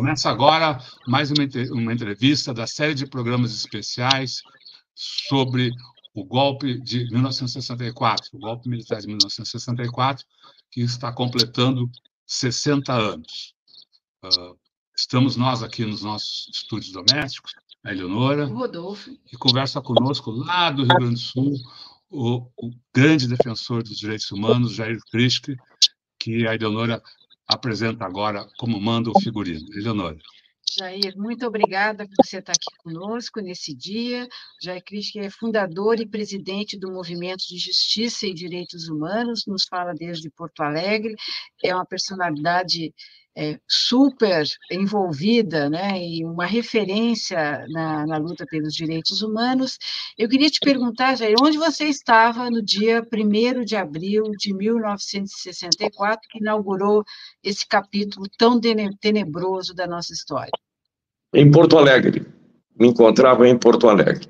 Começa agora mais uma entrevista da série de programas especiais sobre o golpe de 1964, o golpe militar de 1964, que está completando 60 anos. Estamos nós aqui nos nossos estúdios domésticos, a Eleonora, o Rodolfo, e conversa conosco lá do Rio Grande do Sul, o grande defensor dos direitos humanos, Jair Krischke, que a Eleonora apresenta agora como manda o figurino. Eleonora. Jair, muito obrigada por você estar aqui conosco nesse dia. Jair Krischke é fundador e presidente do Movimento de Justiça e Direitos Humanos, nos fala desde Porto Alegre, é uma personalidade super envolvida, né, e uma referência na luta pelos direitos humanos. Eu queria te perguntar, Jair, onde você estava no dia 1º de abril de 1964, que inaugurou esse capítulo tão tenebroso da nossa história? Em Porto Alegre. Me encontrava em Porto Alegre.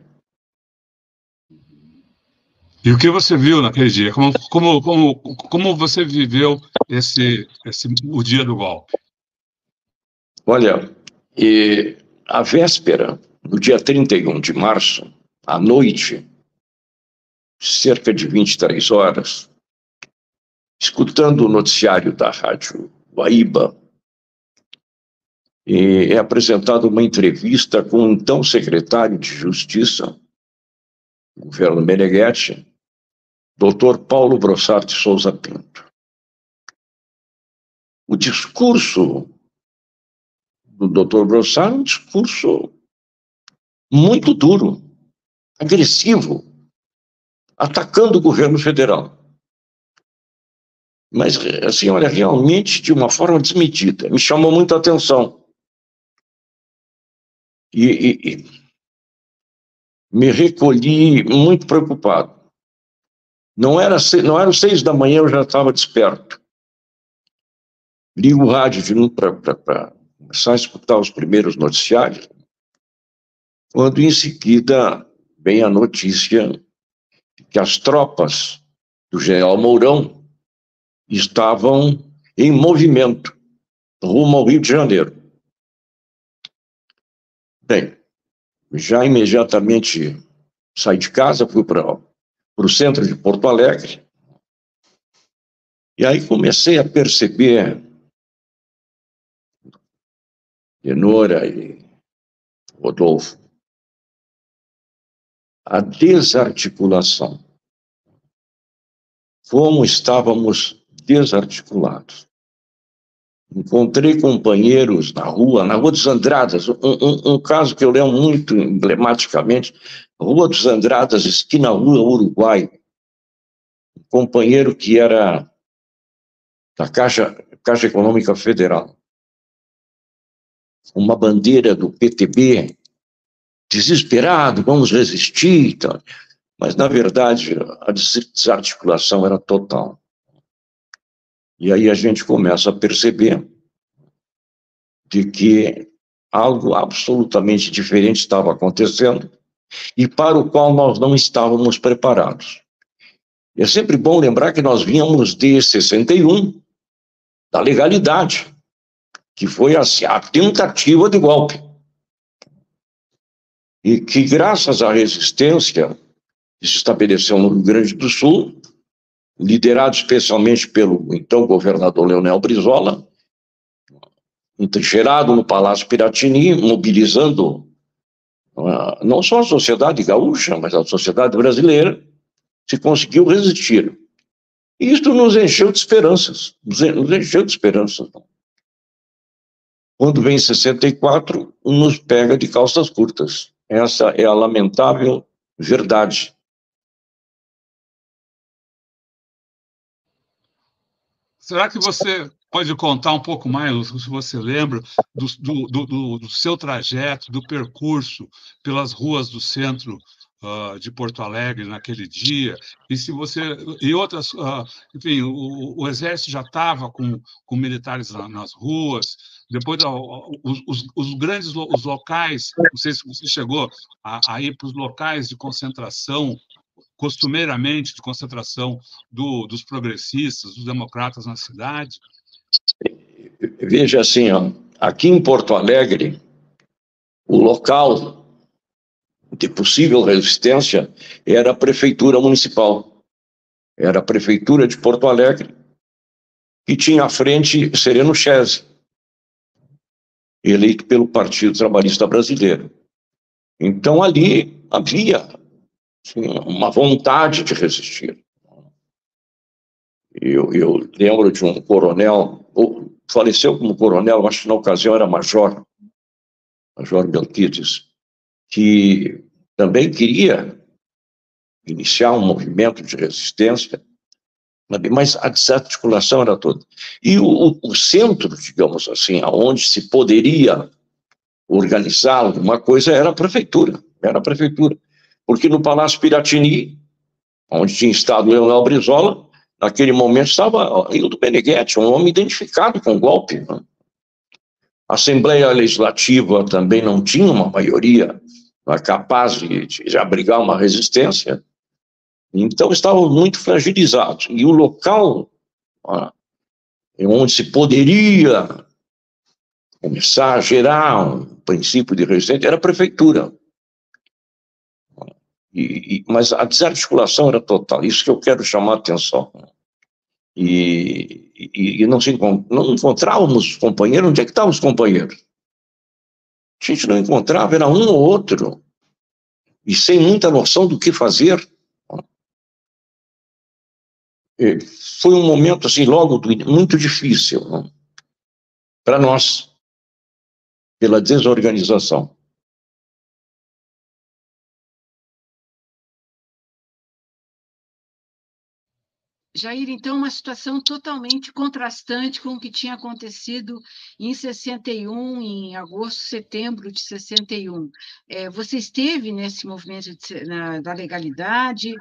E o que você viu naquele dia? Como você viveu o dia do golpe? Olha, a véspera, no dia 31 de março, à noite, cerca de 23 horas, escutando o noticiário da Rádio Guaíba, é apresentada uma entrevista com o então secretário de Justiça do governo Meneghetti, Dr. Paulo Brossard de Souza Pinto. O discurso do Dr. Brossard é um discurso muito duro, agressivo, atacando o governo federal. Mas, assim, olha, realmente de uma forma desmedida. Me chamou muito a atenção. E me recolhi muito preocupado. Não era 6 da manhã, eu já estava desperto. Ligo o rádio de novo para começar a escutar os primeiros noticiários, quando em seguida vem a notícia que as tropas do general Mourão estavam em movimento rumo ao Rio de Janeiro. Bem, já imediatamente saí de casa, fui para o centro de Porto Alegre, e aí comecei a perceber, Eleonora e Rodolfo, a desarticulação. Como estávamos desarticulados. Encontrei companheiros na Rua dos Andradas, um caso que eu lembro muito emblematicamente, Rua dos Andradas, esquina Rua Uruguai, um companheiro que era da Caixa Econômica Federal, uma bandeira do PTB, desesperado, vamos resistir, mas na verdade a desarticulação era total. E aí a gente começa a perceber de que algo absolutamente diferente estava acontecendo e para o qual nós não estávamos preparados. E é sempre bom lembrar que nós vínhamos de 61, da legalidade, que foi a tentativa de golpe. E que graças à resistência que se estabeleceu no Rio Grande do Sul, liderado especialmente pelo então governador Leonel Brizola, entrincheirado no Palácio Piratini, mobilizando não só a sociedade gaúcha, mas a sociedade brasileira, se conseguiu resistir. E isso nos encheu de esperanças, nos encheu de esperanças. Quando vem 64, nos pega de calças curtas. Essa é a lamentável verdade. Será que você pode contar um pouco mais, se você lembra, do seu trajeto, do percurso pelas ruas do centro de Porto Alegre naquele dia? E se você enfim, o exército já estava com militares nas ruas. Depois os locais, não sei se você chegou a ir para os locais de concentração, costumeiramente de concentração dos progressistas, dos democratas na cidade? Veja assim, aqui em Porto Alegre, o local de possível resistência era a Prefeitura Municipal. Era a Prefeitura de Porto Alegre, que tinha à frente Sereno Chese, eleito pelo Partido Trabalhista Brasileiro. Então, ali havia assim, uma vontade de resistir. Eu lembro de um coronel, faleceu como coronel, acho que na ocasião era Major Belquides, que também queria iniciar um movimento de resistência, mas a desarticulação era toda. E o centro, digamos assim, aonde se poderia organizar alguma coisa era a prefeitura, porque no Palácio Piratini, onde tinha estado Leonel Brizola, naquele momento estava Hildo Meneghetti, um homem identificado com o golpe, né? A Assembleia Legislativa também não tinha uma maioria capaz de abrigar uma resistência, então estavam muito fragilizados. E o local onde se poderia começar a gerar um princípio de resistência era a prefeitura. Mas a desarticulação era total, isso que eu quero chamar a atenção. E não encontrávamos os companheiros. Onde é que estavam os companheiros? A gente não encontrava, era um ou outro, e sem muita noção do que fazer. Foi um momento, assim, logo muito difícil, né, para nós, pela desorganização. Jair, então, uma situação totalmente contrastante com o que tinha acontecido em 61, em agosto, setembro de 61. Você esteve nesse movimento da legalidade.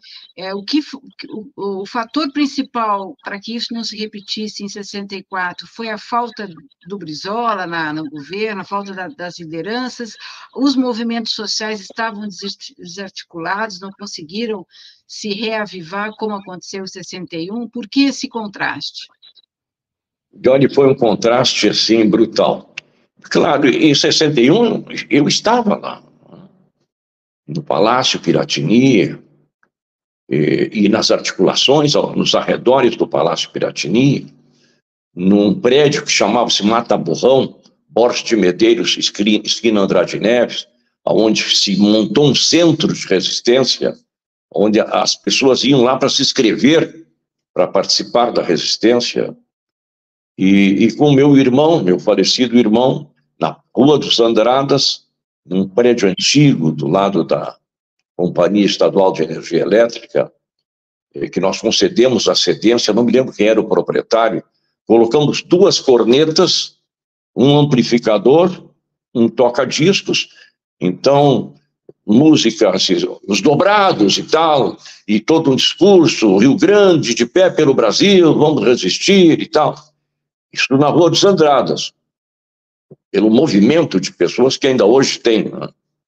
O fator principal para que isso não se repetisse em 64 foi a falta do Brizola no governo, a falta das lideranças. Os movimentos sociais estavam desarticulados, não conseguiram se reavivar, como aconteceu em 61? Por que esse contraste? Olha, foi um contraste, assim, brutal. Claro, em 61, eu estava lá, no Palácio Piratini, e nas articulações, nos arredores do Palácio Piratini, num prédio que chamava-se Mata Burrão, Borges de Medeiros, esquina Andrade Neves, onde se montou um centro de resistência, onde as pessoas iam lá para se inscrever, para participar da resistência, e com meu falecido irmão, na Rua dos Andradas, num prédio antigo, do lado da Companhia Estadual de Energia Elétrica, que nós concedemos a cedência, não me lembro quem era o proprietário, colocamos 2 cornetas, um amplificador, um toca-discos, então música, assim, os dobrados e tal, e todo um discurso, Rio Grande, de pé pelo Brasil, vamos resistir e tal. Isso na Rua dos Andradas, pelo movimento de pessoas que ainda hoje tem, né?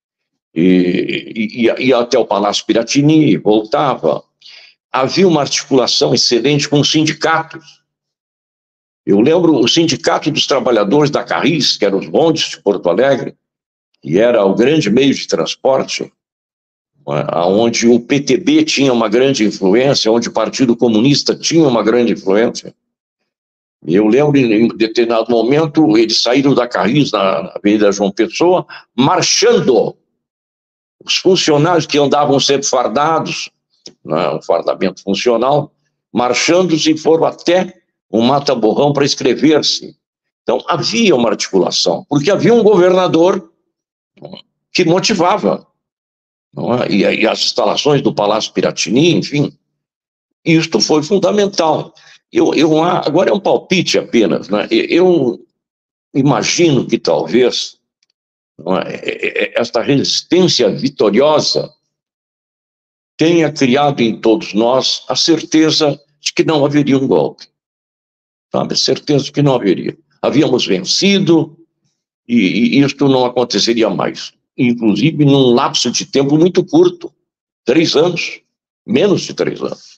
E ia até o Palácio Piratini, voltava. Havia uma articulação excelente com os sindicatos. Eu lembro o Sindicato dos Trabalhadores da Carris, que eram os bondes de Porto Alegre, que era o grande meio de transporte, onde o PTB tinha uma grande influência, onde o Partido Comunista tinha uma grande influência. Eu lembro, em determinado momento, eles saíram da Carris, na Avenida João Pessoa, marchando. Os funcionários que andavam sempre fardados, um fardamento funcional, marchando e foram até o Mata Burrão para inscrever-se. Então, havia uma articulação, porque havia um governador que motivava, e as instalações do Palácio Piratini, enfim, isto foi fundamental. Agora é um palpite apenas, né? Eu imagino que talvez esta resistência vitoriosa tenha criado em todos nós a certeza de que não haveria um golpe, sabe? A certeza de que não haveria. Havíamos vencido e isto não aconteceria mais. Inclusive num lapso de tempo muito curto, 3 anos, menos de 3 anos.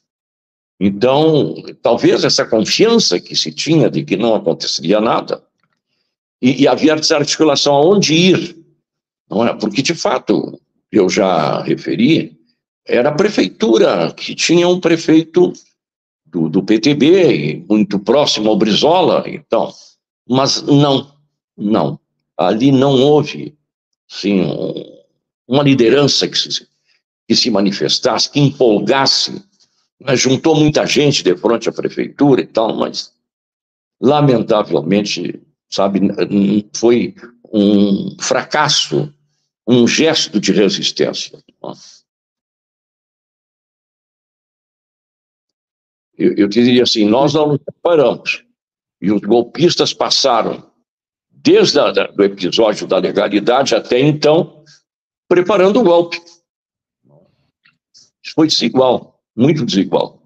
Então, talvez essa confiança que se tinha de que não aconteceria nada e havia desarticulação aonde ir, não é? Porque, de fato, eu já referi, era a prefeitura que tinha um prefeito do PTB, muito próximo ao Brizola, então, mas não, ali não houve, sim, uma liderança que se manifestasse, que empolgasse, né? Juntou muita gente de frente à prefeitura e tal, mas, lamentavelmente, sabe, foi um fracasso, um gesto de resistência. Eu diria assim, nós não nos preparamos, e os golpistas passaram, desde o episódio da legalidade até então, preparando o golpe. Foi desigual, muito desigual.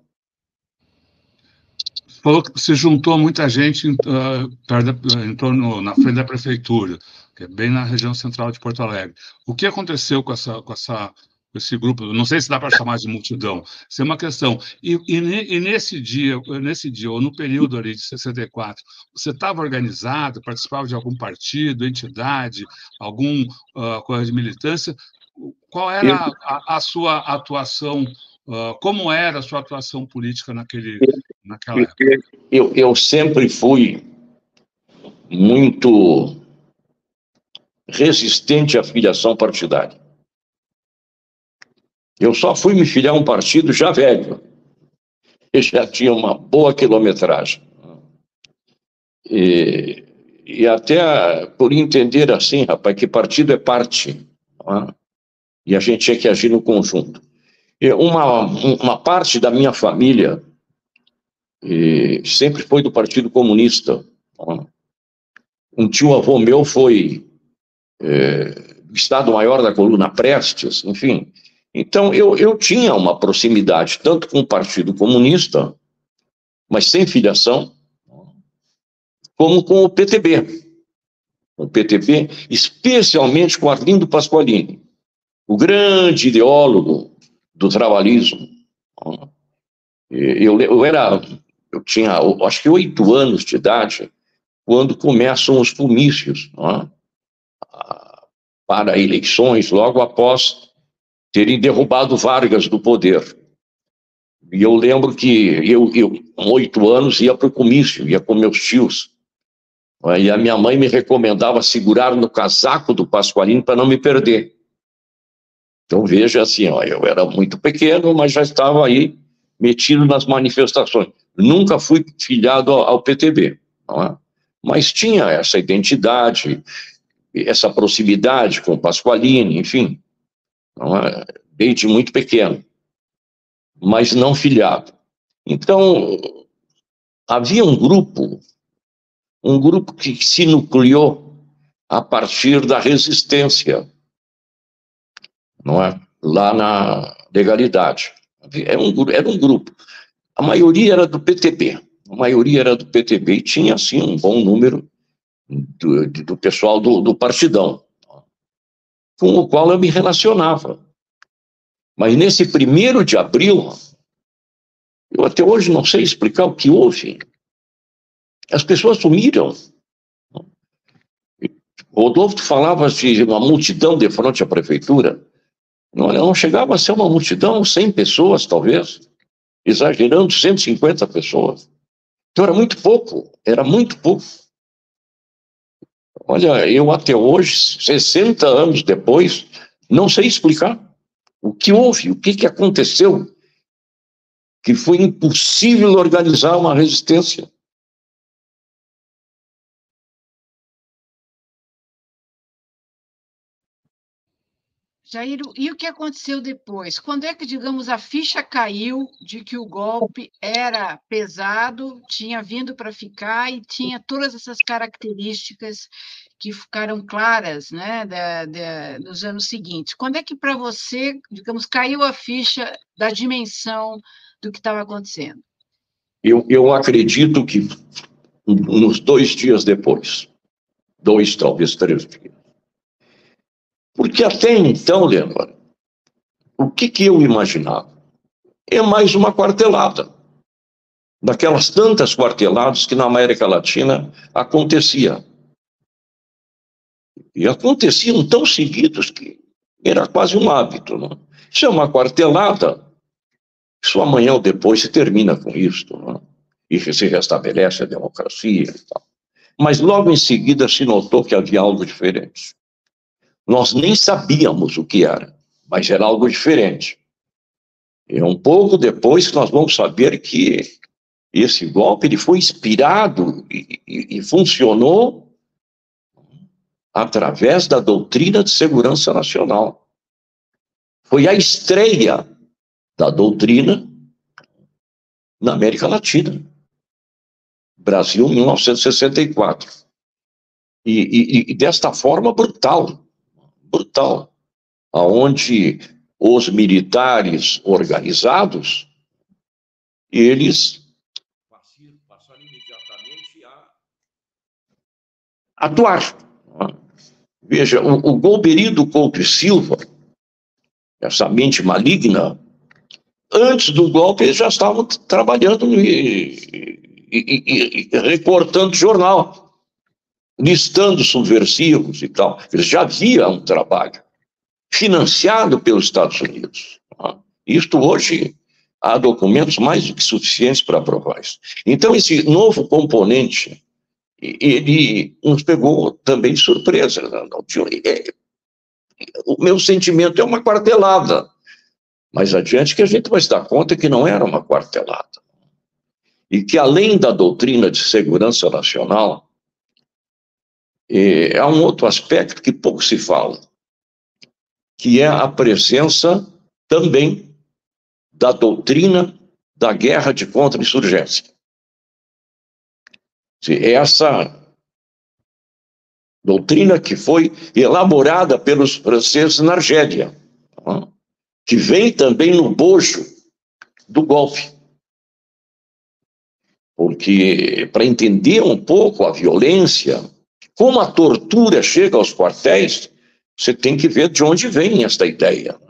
Você falou que se juntou muita gente em torno, na frente da prefeitura, que é bem na região central de Porto Alegre. O que aconteceu com esse grupo? Não sei se dá para chamar de multidão. Isso é uma questão. E nesse dia, ou no período ali de 64, você estava organizado, participava de algum partido, entidade, alguma coisa de militância? Qual era a sua atuação? Como era a sua atuação política naquela época? Eu sempre fui muito resistente à filiação partidária. Eu só fui me filiar a um partido já velho. Eu já tinha uma boa quilometragem. E até por entender assim, rapaz, que partido é parte. Não é? E a gente tinha que agir no conjunto. Uma parte da minha família sempre foi do Partido Comunista. Um tio-avô meu foi do Estado-Maior da Coluna Prestes, enfim. Então, eu tinha uma proximidade, tanto com o Partido Comunista, mas sem filiação, como com o PTB. O PTB, especialmente com Arlindo Pasqualini, o grande ideólogo do trabalhismo. Eu tinha, acho que 8 anos de idade, quando começam os comícios, para eleições, logo após terem derrubado Vargas do poder. E eu lembro que eu com 8 anos, ia para o comício, ia com meus tios. E a minha mãe me recomendava segurar no casaco do Pasqualini para não me perder. Então, veja assim, eu era muito pequeno, mas já estava aí metido nas manifestações. Nunca fui filiado ao PTB, não é? Mas tinha essa identidade, essa proximidade com o Pasqualini, enfim, não é? Desde muito pequeno, mas não filiado. Então, havia um grupo que se nucleou a partir da resistência, não é? Lá na legalidade. Era um grupo. A maioria era do PTB. E tinha, assim, um bom número do pessoal do Partidão, com o qual eu me relacionava. Mas nesse 1º de abril, eu até hoje não sei explicar o que houve. As pessoas sumiram. O Rodolfo falava de uma multidão de frente à prefeitura. Não chegava a ser uma multidão, 100 pessoas, talvez, exagerando, 150 pessoas. Então era muito pouco. Olha, eu até hoje, 60 anos depois, não sei explicar o que houve, o que aconteceu, que foi impossível organizar uma resistência. Jair, e o que aconteceu depois? Quando é que, digamos, a ficha caiu de que o golpe era pesado, tinha vindo para ficar e tinha todas essas características que ficaram claras, né, nos anos seguintes? Quando é que, para você, digamos, caiu a ficha da dimensão do que estava acontecendo? Eu acredito que nos 2 dias depois, 2, talvez 3 dias. Porque até então, Leonor, o que eu imaginava? É mais uma quartelada. Daquelas tantas quarteladas que na América Latina acontecia. E aconteciam tão seguidos que era quase um hábito. Não? Isso é uma quartelada. Isso amanhã ou depois se termina com isso. Não? E se restabelece a democracia e tal. Mas logo em seguida se notou que havia algo diferente. Nós nem sabíamos o que era, mas era algo diferente. E um pouco depois que nós vamos saber que esse golpe ele foi inspirado e funcionou através da doutrina de segurança nacional. Foi a estreia da doutrina na América Latina. Brasil, 1964. E desta forma brutal, aonde os militares organizados, eles passaram imediatamente a atuar. Veja, o Golbery Couto e Silva, essa mente maligna, antes do golpe eles já estavam trabalhando e recortando jornal, listando subversivos e tal. Eles já havia um trabalho financiado pelos Estados Unidos. Isto hoje há documentos mais do que suficientes para provar isso. Então esse novo componente, ele nos pegou também de surpresa. O meu sentimento é uma quartelada. Mais adiante que a gente vai se dar conta que não era uma quartelada. E que além da doutrina de segurança nacional, há um outro aspecto que pouco se fala, que é a presença também da doutrina da guerra de contra-insurgência. Essa doutrina que foi elaborada pelos franceses na Argélia, que vem também no bojo do golpe. Porque, para entender um pouco a violência, como a tortura chega aos quartéis, você tem que ver de onde vem esta ideia.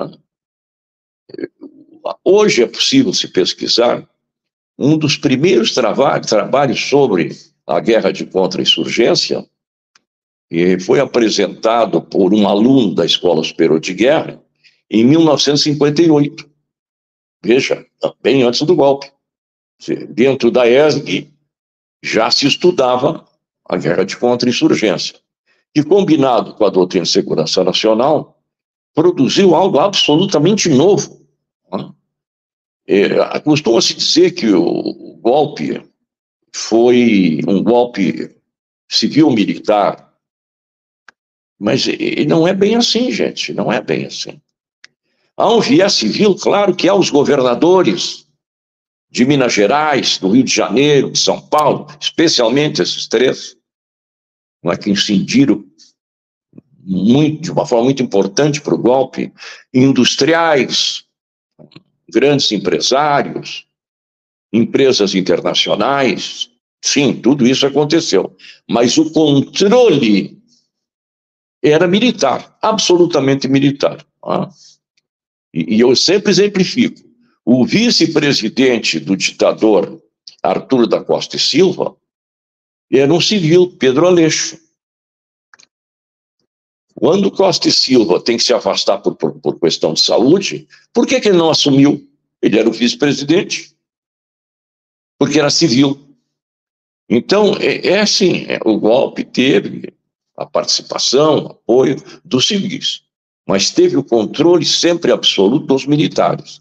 Hoje é possível se pesquisar um dos primeiros trabalhos sobre a guerra de contra-insurgência, que foi apresentado por um aluno da Escola Superior de Guerra em 1958. Veja, bem antes do golpe. Dentro da ESG já se estudava a guerra de contra-insurgência, que, combinado com a doutrina de segurança nacional, produziu algo absolutamente novo. Costuma-se dizer que o golpe foi um golpe civil-militar, mas não é bem assim, gente, não é bem assim. Há um viés civil, claro que há os governadores de Minas Gerais, do Rio de Janeiro, de São Paulo, especialmente esses três, que incidiram de uma forma muito importante para o golpe, industriais, grandes empresários, empresas internacionais, sim, tudo isso aconteceu. Mas o controle era militar, absolutamente militar. E eu sempre exemplifico. O vice-presidente do ditador Arthur da Costa e Silva era um civil, Pedro Aleixo. Quando Costa e Silva tem que se afastar por questão de saúde, por que ele não assumiu? Ele era o vice-presidente. Porque era civil. Então, assim, o golpe teve a participação, o apoio dos civis, mas teve o controle sempre absoluto dos militares.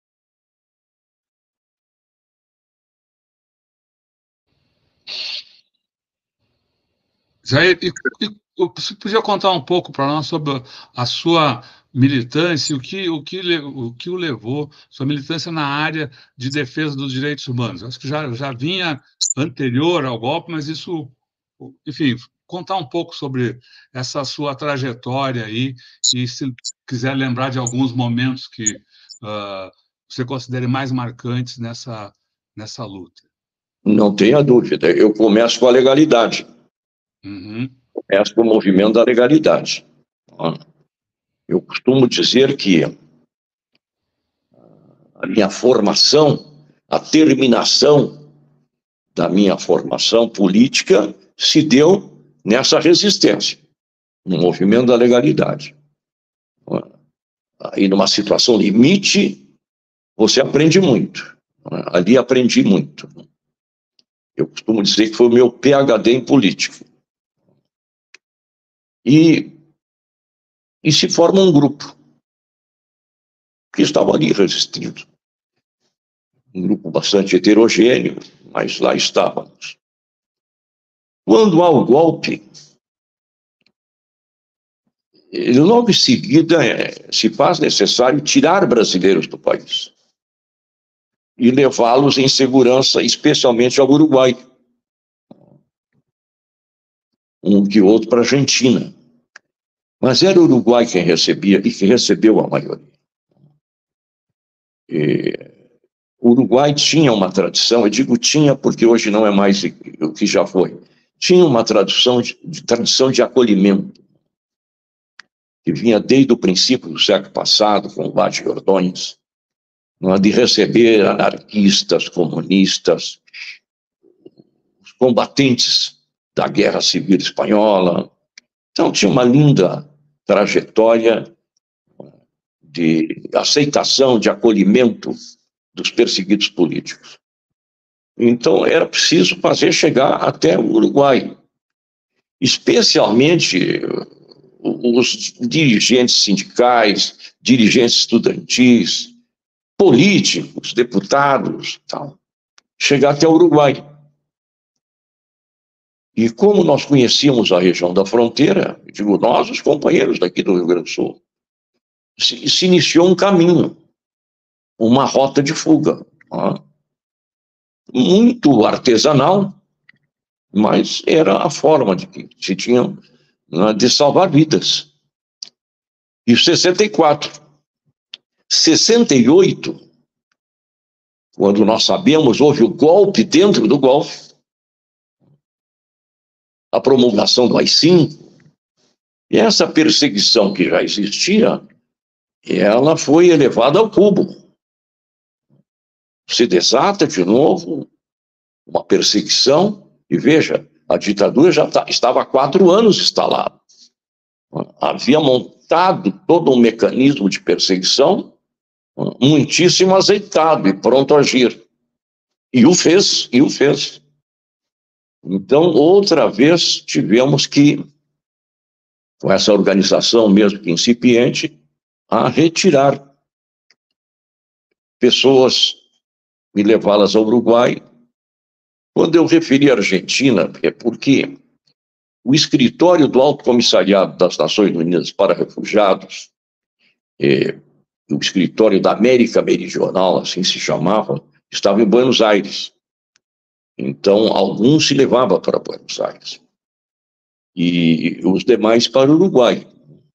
Jair, você podia contar um pouco para nós sobre a sua militância, o que o levou, sua militância na área de defesa dos direitos humanos? Acho que já vinha anterior ao golpe, mas isso, enfim, contar um pouco sobre essa sua trajetória aí, e se quiser lembrar de alguns momentos que você considere mais marcantes nessa luta. Não tenha dúvida, eu começo com a legalidade. Começo com o movimento da legalidade. Eu costumo dizer que a minha formação, a terminação da minha formação política se deu nessa resistência. no movimento da legalidade. Aí, numa situação limite, você aprende muito. Ali aprendi muito. Eu costumo dizer que foi o meu PhD em política. E se forma um grupo que estava ali resistindo. Um grupo bastante heterogêneo, mas lá estávamos. Quando há o golpe, logo em seguida se faz necessário tirar brasileiros do país e levá-los em segurança, especialmente ao Uruguai. Um que outro para a Argentina. Mas era o Uruguai quem recebia e que recebeu a maioria. O Uruguai tinha uma tradição, eu digo tinha porque hoje não é mais o que já foi, tinha uma tradição de acolhimento, que vinha desde o princípio do século passado, com o Vaz de Ordões, de receber anarquistas, comunistas, os combatentes da Guerra Civil Espanhola. Então tinha uma linda trajetória de aceitação, de acolhimento dos perseguidos políticos. Então, era preciso fazer chegar até o Uruguai, especialmente os dirigentes sindicais, dirigentes estudantis, políticos, deputados, tal, chegar até o Uruguai. E como nós conhecíamos a região da fronteira, digo nós, os companheiros daqui do Rio Grande do Sul, se iniciou um caminho, uma rota de fuga, muito artesanal, mas era a forma de que se tinha de salvar vidas. E 64, 68, quando nós sabemos, houve o golpe dentro do golpe, a promulgação do AI-5, e essa perseguição que já existia, ela foi elevada ao cubo. Se desata de novo uma perseguição, e veja, a ditadura já estava há 4 anos instalada. Havia montado todo um mecanismo de perseguição muitíssimo azeitado e pronto a agir. E o fez. Então, outra vez, tivemos que, com essa organização mesmo que incipiente, a retirar pessoas e levá-las ao Uruguai. Quando eu referi a Argentina, é porque o escritório do Alto Comissariado das Nações Unidas para Refugiados, o escritório da América Meridional, assim se chamava, estava em Buenos Aires. Então, alguns se levavam para Buenos Aires. E os demais para o Uruguai.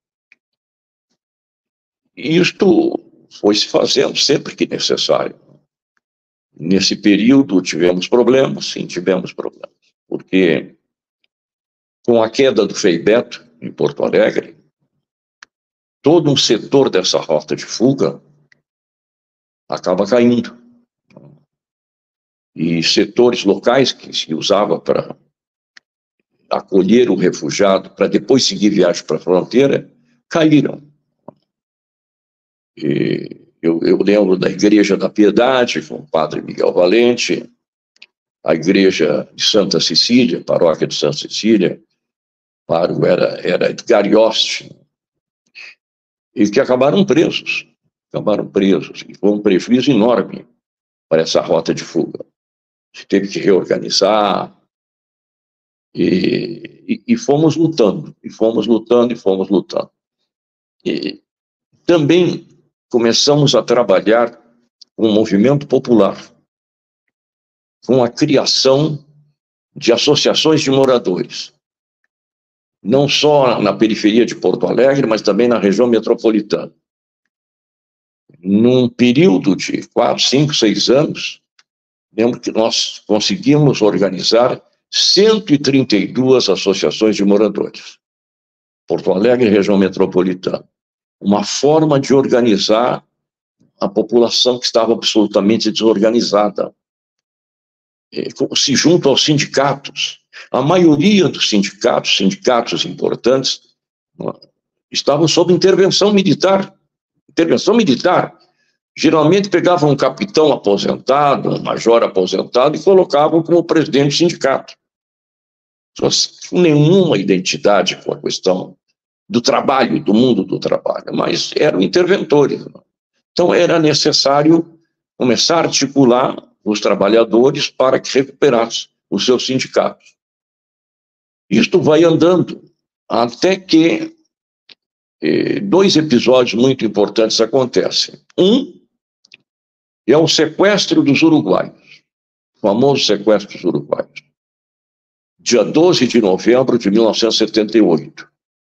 E isto foi se fazendo sempre que necessário. Nesse período tivemos problemas, sim, tivemos problemas, porque com a queda do Frei Beto, em Porto Alegre, todo um setor dessa rota de fuga acaba caindo. E setores locais que se usava para acolher o refugiado, para depois seguir viagem para a fronteira, caíram. Eu lembro da Igreja da Piedade, com o padre Miguel Valente, a Igreja de Santa Cecília, Paróquia de Santa Cecília, pároco era Edgar Yost, e que acabaram presos, e foi um prejuízo enorme para essa rota de fuga. Se teve que reorganizar, e fomos lutando. E também começamos a trabalhar com o movimento popular, com a criação de associações de moradores, não só na periferia de Porto Alegre, mas também na região metropolitana. Num período de 4, 5, 6 anos, lembro que nós conseguimos organizar 132 associações de moradores. Porto Alegre, região metropolitana. Uma forma de organizar a população que estava absolutamente desorganizada. Se junto aos sindicatos. A maioria dos sindicatos importantes, estavam sob intervenção militar. Intervenção militar. Geralmente pegavam um capitão aposentado, um major aposentado e colocavam como presidente do sindicato. Sem nenhuma identidade com a questão do trabalho, do mundo do trabalho, mas eram interventores. Então era necessário começar a articular os trabalhadores para que recuperassem os seus sindicatos. Isto vai andando até que dois episódios muito importantes acontecem. Um é o sequestro dos uruguaios, o famoso sequestro dos uruguaios, dia 12 de novembro de 1978.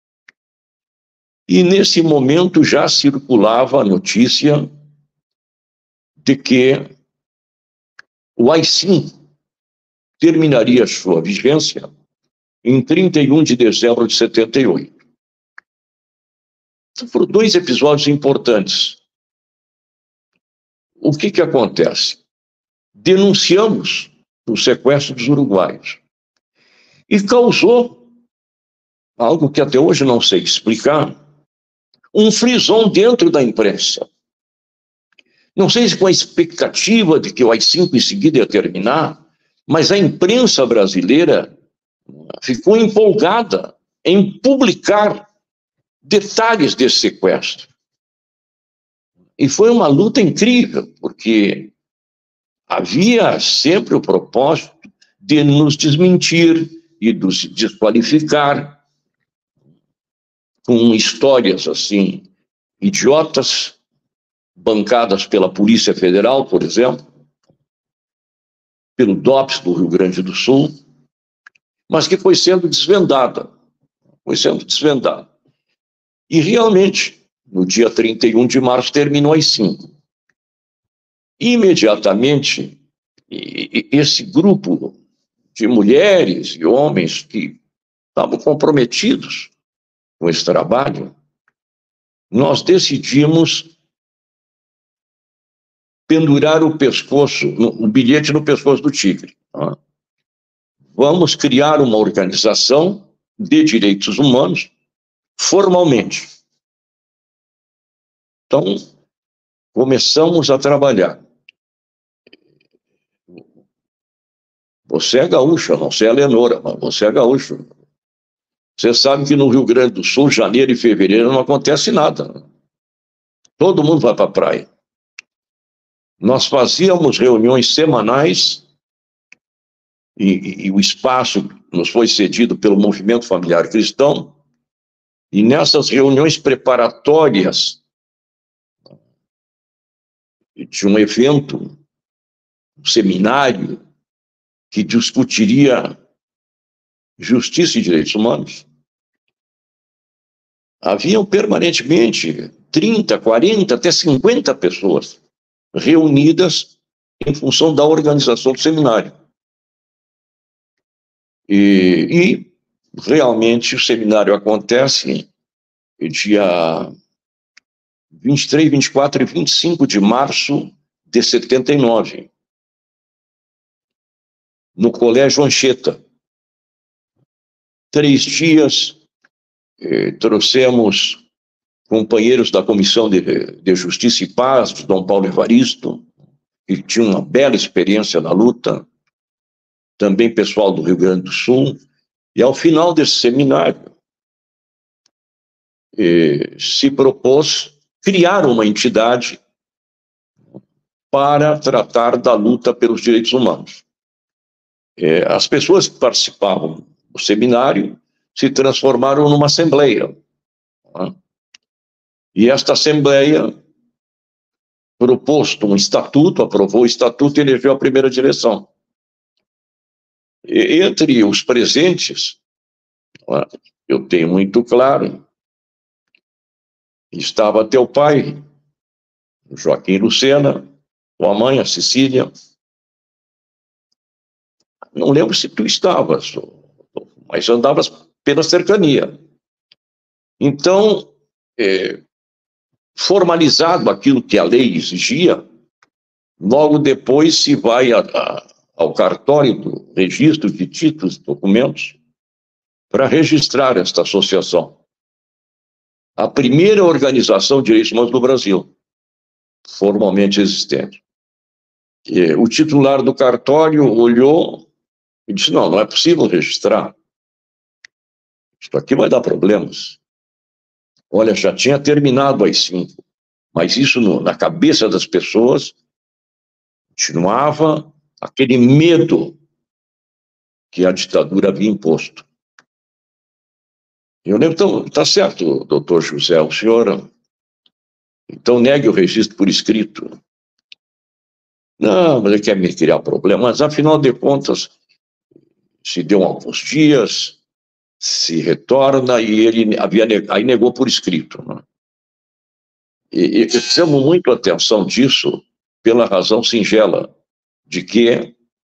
E nesse momento já circulava a notícia de que o AI-5 terminaria sua vigência em 31 de dezembro de 78. Então, foram dois episódios importantes. O que acontece? Denunciamos o sequestro dos uruguaios e causou algo que até hoje não sei explicar, um frisson dentro da imprensa. Não sei se com a expectativa de que o AI-5 em seguida ia terminar, mas a imprensa brasileira ficou empolgada em publicar detalhes desse sequestro. E foi uma luta incrível, porque havia sempre o propósito de nos desmentir e nos desqualificar com histórias assim, idiotas, bancadas pela Polícia Federal, por exemplo, pelo DOPS do Rio Grande do Sul, mas que foi sendo desvendada. E realmente, no dia 31 de março, terminou às 5. Imediatamente, esse grupo de mulheres e homens que estavam comprometidos com esse trabalho, nós decidimos pendurar o pescoço, o bilhete no pescoço do tigre. Tá? Vamos criar uma organização de direitos humanos formalmente. Então, começamos a trabalhar. Você é gaúcha, não sei a Lenora, mas você é gaúcho. Você sabe que no Rio Grande do Sul, janeiro e fevereiro, não acontece nada. Todo mundo vai para a praia. Nós fazíamos reuniões semanais e o espaço nos foi cedido pelo Movimento Familiar Cristão, e nessas reuniões preparatórias de um evento, um seminário, que discutiria justiça e direitos humanos, haviam permanentemente 30, 40, até 50 pessoas reunidas em função da organização do seminário. E realmente o seminário acontece dia 23, 24 e 25 de março de 79, no Colégio Anchieta. 3 dias, trouxemos companheiros da Comissão de Justiça e Paz, de Dom Paulo Evaristo, que tinha uma bela experiência na luta, também pessoal do Rio Grande do Sul, e ao final desse seminário, se propôs criar uma entidade para tratar da luta pelos direitos humanos. As pessoas que participavam do seminário se transformaram numa assembleia. Tá? E esta assembleia, proposto um estatuto, aprovou o estatuto e elegeu a primeira direção. E entre os presentes, eu tenho muito claro, estava teu pai, Joaquim Lucena, tua mãe, a Cecília. Não lembro se tu estavas, mas andavas pela cercania. Então, formalizado aquilo que a lei exigia, logo depois se vai ao cartório do registro de títulos e documentos para registrar esta associação. a primeira organização de direitos humanos do Brasil, formalmente existente. E o titular do cartório olhou e disse, não é possível registrar. Isso aqui vai dar problemas. Olha, já tinha terminado às 5, mas isso na cabeça das pessoas continuava aquele medo que a ditadura havia imposto. Eu lembro, então, está certo, doutor José, o senhor, então negue o registro por escrito. Não, mas ele quer me criar problema, mas afinal de contas, se deu alguns dias, se retorna e ele aí negou por escrito. Né? E chamo muito a atenção disso pela razão singela de que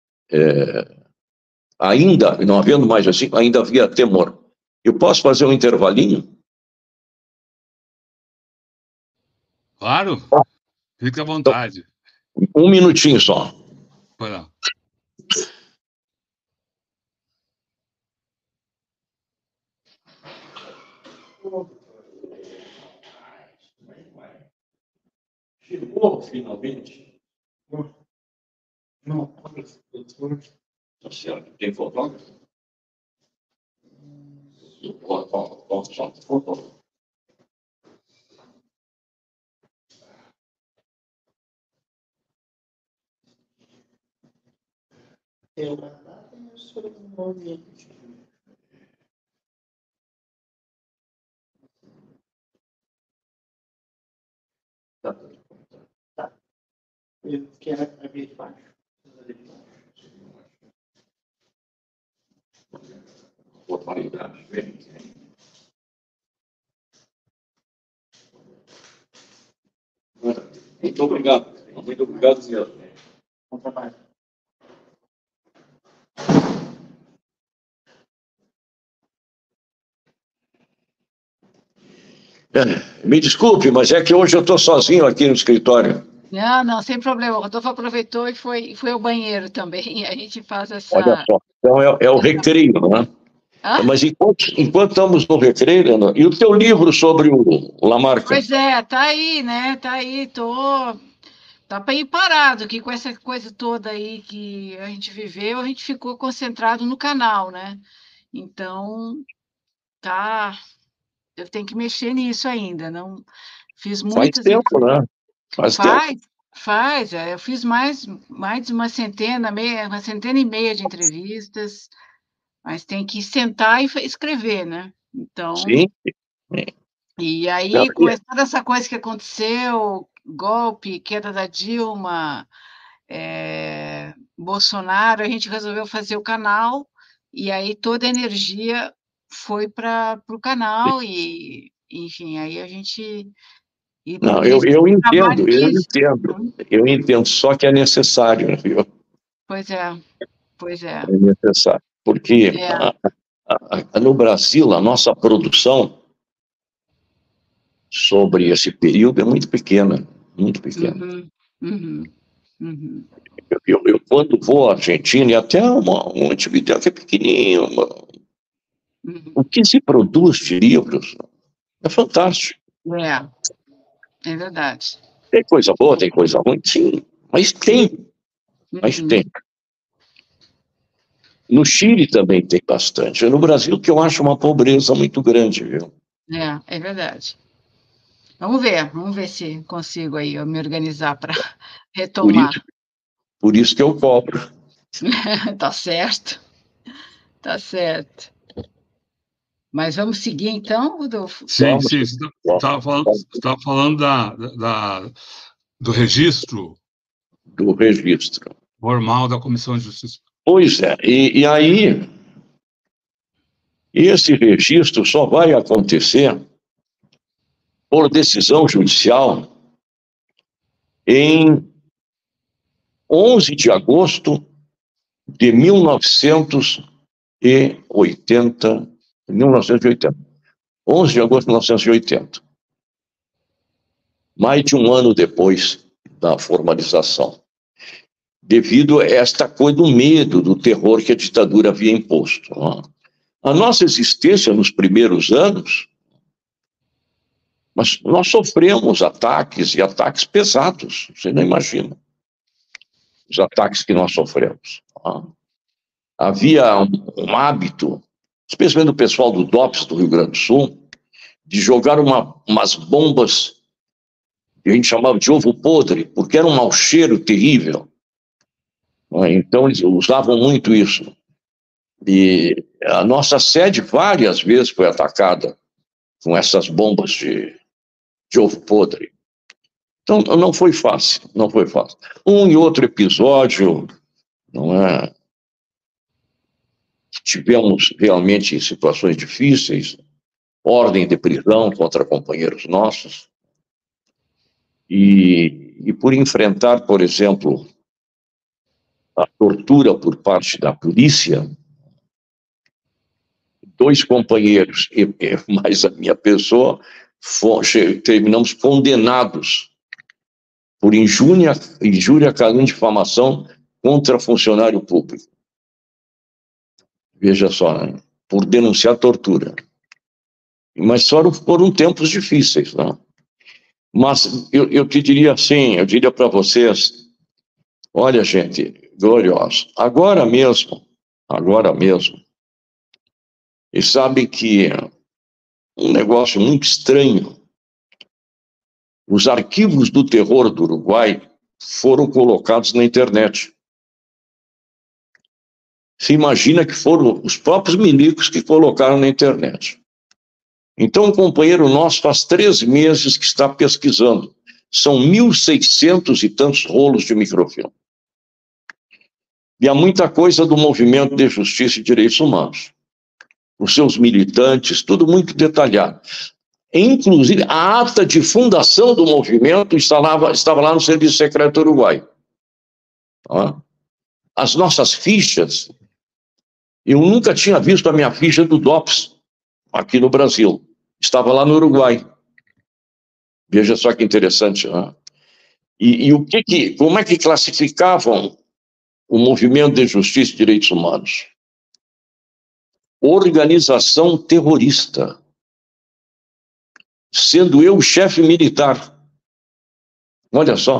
ainda, não havendo mais assim, ainda havia temor. Eu posso fazer um intervalinho? Claro, fique à vontade. Então, 1 minutinho só. Vai lá. Chegou finalmente? Não, tá certo. Tem fotógrafo? Fotógrafo. Tá. Eu quero abrir de baixo. Formalidade. Muito obrigado. Muito obrigado, senhor. Bom trabalho. Me desculpe, mas é que hoje eu estou sozinho aqui no escritório. Não, sem problema. O Rodolfo aproveitou e foi ao banheiro também. A gente faz essa... Olha só, então é o recreio, né? Hã? Mas enquanto estamos no recreio, Leandro, e o teu livro sobre o Lamarck? Pois é, tá aí, né? Tá aí, tá para ir parado aqui com essa coisa toda aí que a gente viveu, a gente ficou concentrado no canal, né? Então, eu tenho que mexer nisso ainda, não fiz Faz muitas... tempo, né? Faz tempo. Faz, eu fiz mais de uma centena e meia de entrevistas, mas tem que sentar e escrever, né? Então, Sim. e aí, com toda essa coisa que aconteceu, golpe, queda da Dilma, Bolsonaro, a gente resolveu fazer o canal, e aí toda a energia foi para o canal, e, enfim, aí a gente... Não, eu entendo, só que é necessário, viu? Pois é. É necessário, porque no Brasil, a nossa produção sobre esse período é muito pequena, muito pequena. Eu quando vou à Argentina, e até um atividade que é pequenininho, o que se produz de livros é fantástico. É verdade. Tem coisa boa, tem coisa ruim, sim, mas tem. Mas tem. No Chile também tem bastante. No Brasil, que eu acho uma pobreza muito grande, viu? É verdade. Vamos ver se consigo aí me organizar para retomar. Por isso que eu cobro. Tá certo. Mas vamos seguir então, Rodolfo? Sim. Você estava falando do registro. Do registro. Formal da Comissão de Justiça. Pois é, e aí, esse registro só vai acontecer por decisão judicial em 11 de agosto de 1980. 11 de agosto de 1980. Mais de um ano depois da formalização. Devido a esta coisa do medo, do terror que a ditadura havia imposto. A nossa existência nos primeiros anos Mas nós sofremos ataques, e ataques pesados, você não imagina os ataques que nós sofremos. Havia um hábito, especialmente do pessoal do DOPS do Rio Grande do Sul, de jogar umas bombas que a gente chamava de ovo podre, porque era um mau cheiro terrível. Então eles usavam muito isso. E a nossa sede várias vezes foi atacada com essas bombas de ovo podre. Então não foi fácil, não foi fácil. Um e outro episódio, não é? Tivemos realmente situações difíceis, ordem de prisão contra companheiros nossos, e por enfrentar, por exemplo, a tortura por parte da polícia, 2 companheiros e mais a minha pessoa terminamos condenados por injúria, calúnia e difamação contra funcionário público. Veja só, né? Por denunciar tortura. Mas foram tempos difíceis, não? Mas eu te diria assim, eu diria para vocês, olha, gente, gloriosos, agora mesmo, e sabem que um negócio muito estranho, os arquivos do terror do Uruguai foram colocados na internet. Se imagina que foram os próprios milicos que colocaram na internet. Então, um companheiro nosso faz 3 meses que está pesquisando. São 1.600 e tantos rolos de microfilme. E há muita coisa do movimento de justiça e direitos humanos. Os seus militantes, tudo muito detalhado. Inclusive, a ata de fundação do movimento estava lá no Serviço Secreto Uruguai. As nossas fichas, eu nunca tinha visto a minha ficha do DOPS aqui no Brasil. Estava lá no Uruguai. Veja só que interessante, né? E como é que classificavam o movimento de justiça e direitos humanos? Organização terrorista. Sendo eu chefe militar. Olha só.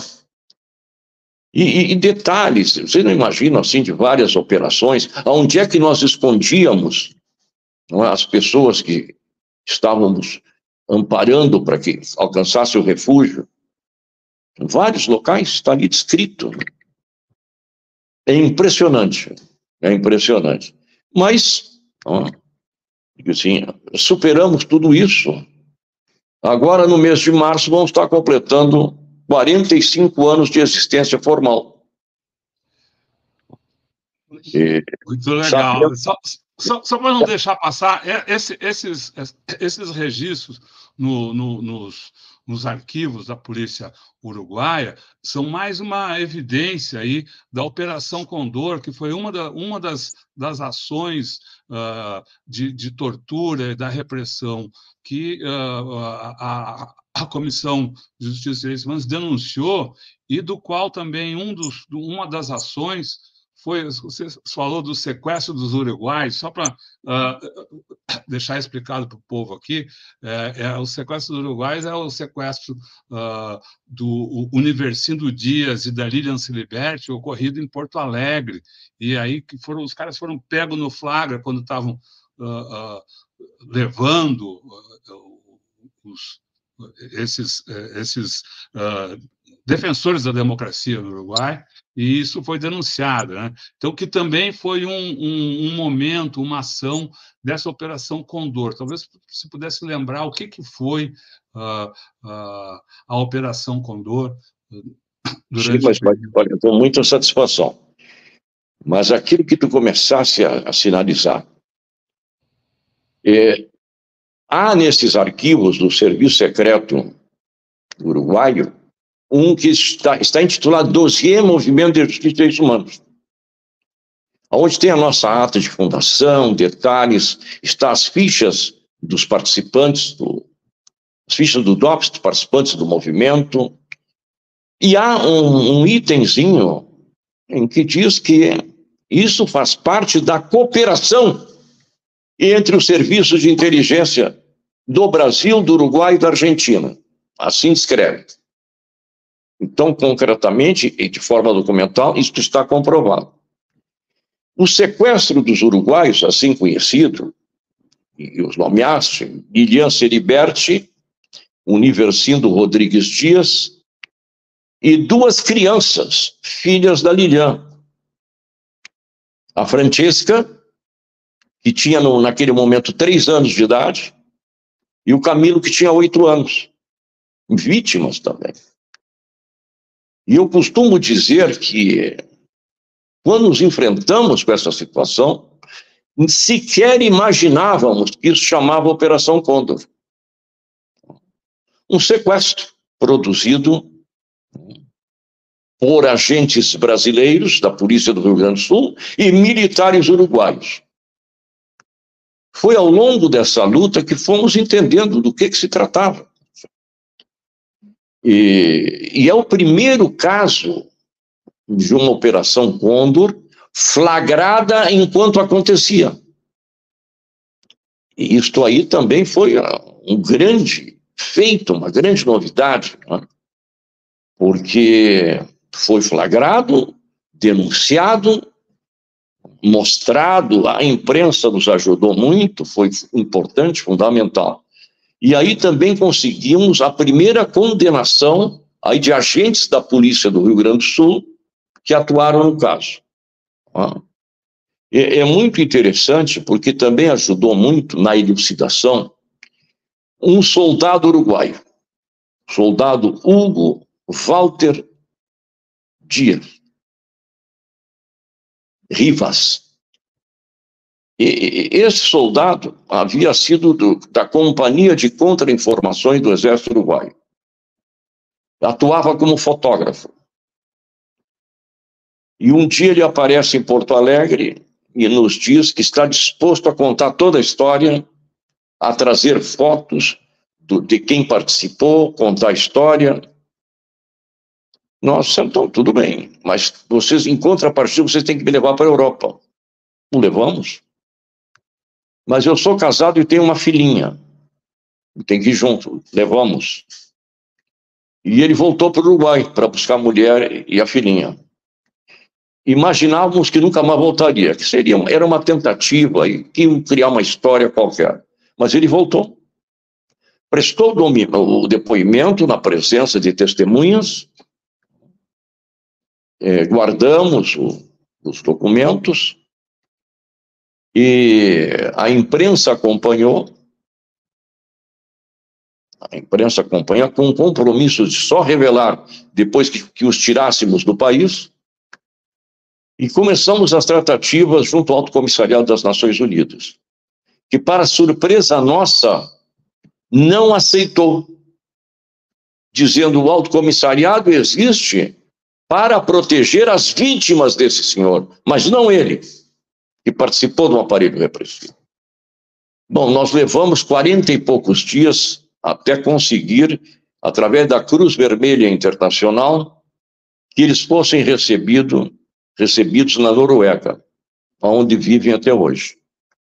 E detalhes, vocês não imaginam assim de várias operações, onde é que nós escondíamos, não é, as pessoas que estávamos amparando para que alcançasse o refúgio. Em vários locais está ali descrito. É impressionante, é impressionante. Mas, assim, superamos tudo isso. Agora, no mês de março, vamos estar completando 45 anos de existência formal. Muito legal. Só para não deixar passar, esses registros nos arquivos da polícia uruguaia são mais uma evidência aí da Operação Condor, que foi uma das ações de tortura e da repressão que a Comissão de Justiça e Direitos Humanos denunciou, e do qual também uma das ações foi, você falou do sequestro dos uruguaios, só para deixar explicado para o povo aqui, o sequestro dos uruguaios é o sequestro do Universindo Dias e da Lilian Ciliberti, ocorrido em Porto Alegre, e aí os caras foram pegos no flagra quando estavam levando esses defensores da democracia no Uruguai, e isso foi denunciado, né? Então, que também foi um momento, uma ação dessa Operação Condor. Talvez se pudesse lembrar o que foi a Operação Condor durante... Sim, mas com muita satisfação. Mas aquilo que tu começasse a sinalizar, há nesses arquivos do Serviço Secreto Uruguaio que está intitulado Dossiê Movimento de Justiça e Direitos Humanos, onde tem a nossa ata de fundação, detalhes, está as fichas dos participantes, as fichas do DOPS, dos participantes do movimento, e há um itemzinho em que diz que isso faz parte da cooperação entre os serviços de inteligência do Brasil, do Uruguai e da Argentina. Assim escreve. Então, concretamente e de forma documental, isto está comprovado. O sequestro dos uruguaios, assim conhecido, e os nomeaste, Lilian Celiberti, Universindo Rodrigues Dias, e 2 crianças, filhas da Lilian. A Francesca, que tinha naquele momento 3 anos de idade, e o Camilo, que tinha 8 anos. Vítimas também. E eu costumo dizer que, quando nos enfrentamos com essa situação, sequer imaginávamos que isso chamava Operação Condor. Um sequestro produzido por agentes brasileiros da Polícia do Rio Grande do Sul e militares uruguaios. Foi ao longo dessa luta que fomos entendendo do que se tratava. E é o primeiro caso de uma Operação Condor flagrada enquanto acontecia. E isto aí também foi um grande feito, uma grande novidade, né? Porque foi flagrado, denunciado, mostrado, a imprensa nos ajudou muito, foi importante, fundamental. E aí também conseguimos a primeira condenação aí de agentes da Polícia do Rio Grande do Sul que atuaram no caso. É muito interessante porque também ajudou muito na elucidação um soldado uruguaio, soldado Hugo Walter Dias Rivas. E esse soldado havia sido da Companhia de Contra-Informações do Exército Uruguaio. Atuava como fotógrafo. E um dia ele aparece em Porto Alegre e nos diz que está disposto a contar toda a história, a trazer fotos de quem participou, contar a história. Nós, então, tudo bem, mas vocês, em contrapartida, vocês têm que me levar para a Europa. Não levamos? Mas eu sou casado e tenho uma filhinha. Tem que ir junto. Levamos. E ele voltou para o Uruguai para buscar a mulher e a filhinha. Imaginávamos que nunca mais voltaria, que era uma tentativa e que ia criar uma história qualquer. Mas ele voltou. Prestou o depoimento na presença de testemunhas, guardamos os documentos e a imprensa acompanhou. A imprensa acompanha com o compromisso de só revelar depois que os tirássemos do país. E começamos as tratativas junto ao Alto Comissariado das Nações Unidas, que, para surpresa nossa, não aceitou, dizendo: o Alto Comissariado existe para proteger as vítimas desse senhor, mas não ele, que participou do aparelho repressivo. Bom, nós levamos 40 e poucos dias até conseguir, através da Cruz Vermelha Internacional, que eles fossem recebidos na Noruega, onde vivem até hoje.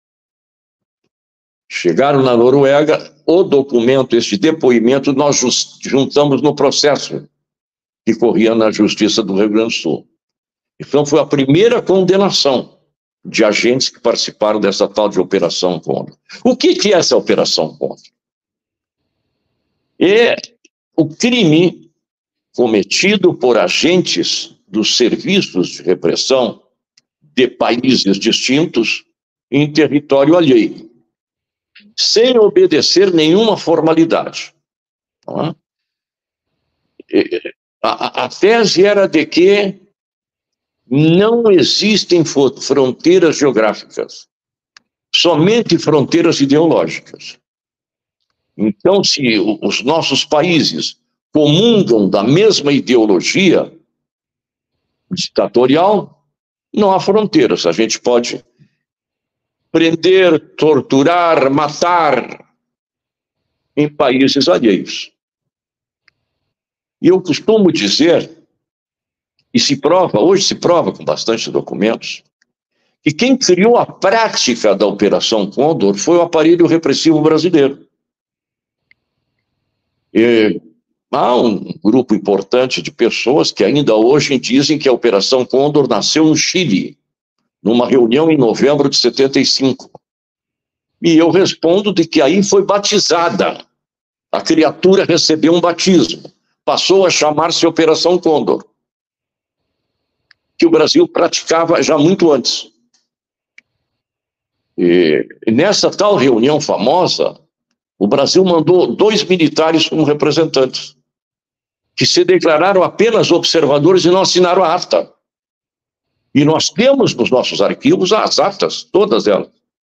Chegaram na Noruega, o documento, este depoimento, nós juntamos no processo que corria na Justiça do Rio Grande do Sul. Então, foi a primeira condenação de agentes que participaram dessa tal de Operação Condor. O que é essa Operação Condor? É o crime cometido por agentes dos serviços de repressão de países distintos em território alheio, sem obedecer nenhuma formalidade. A tese era de que não existem fronteiras geográficas, somente fronteiras ideológicas. Então, se os nossos países comungam da mesma ideologia ditatorial, não há fronteiras. A gente pode prender, torturar, matar em países alheios. E eu costumo dizer, e hoje se prova com bastante documentos, que quem criou a prática da Operação Condor foi o aparelho repressivo brasileiro. Há um grupo importante de pessoas que ainda hoje dizem que a Operação Condor nasceu no Chile, numa reunião em novembro de 75. E eu respondo de que aí foi batizada. A criatura recebeu um batismo. Passou a chamar-se Operação Condor, que o Brasil praticava já muito antes. E nessa tal reunião famosa, o Brasil mandou 2 militares como representantes, que se declararam apenas observadores e não assinaram a ata. E nós temos nos nossos arquivos as atas, todas elas.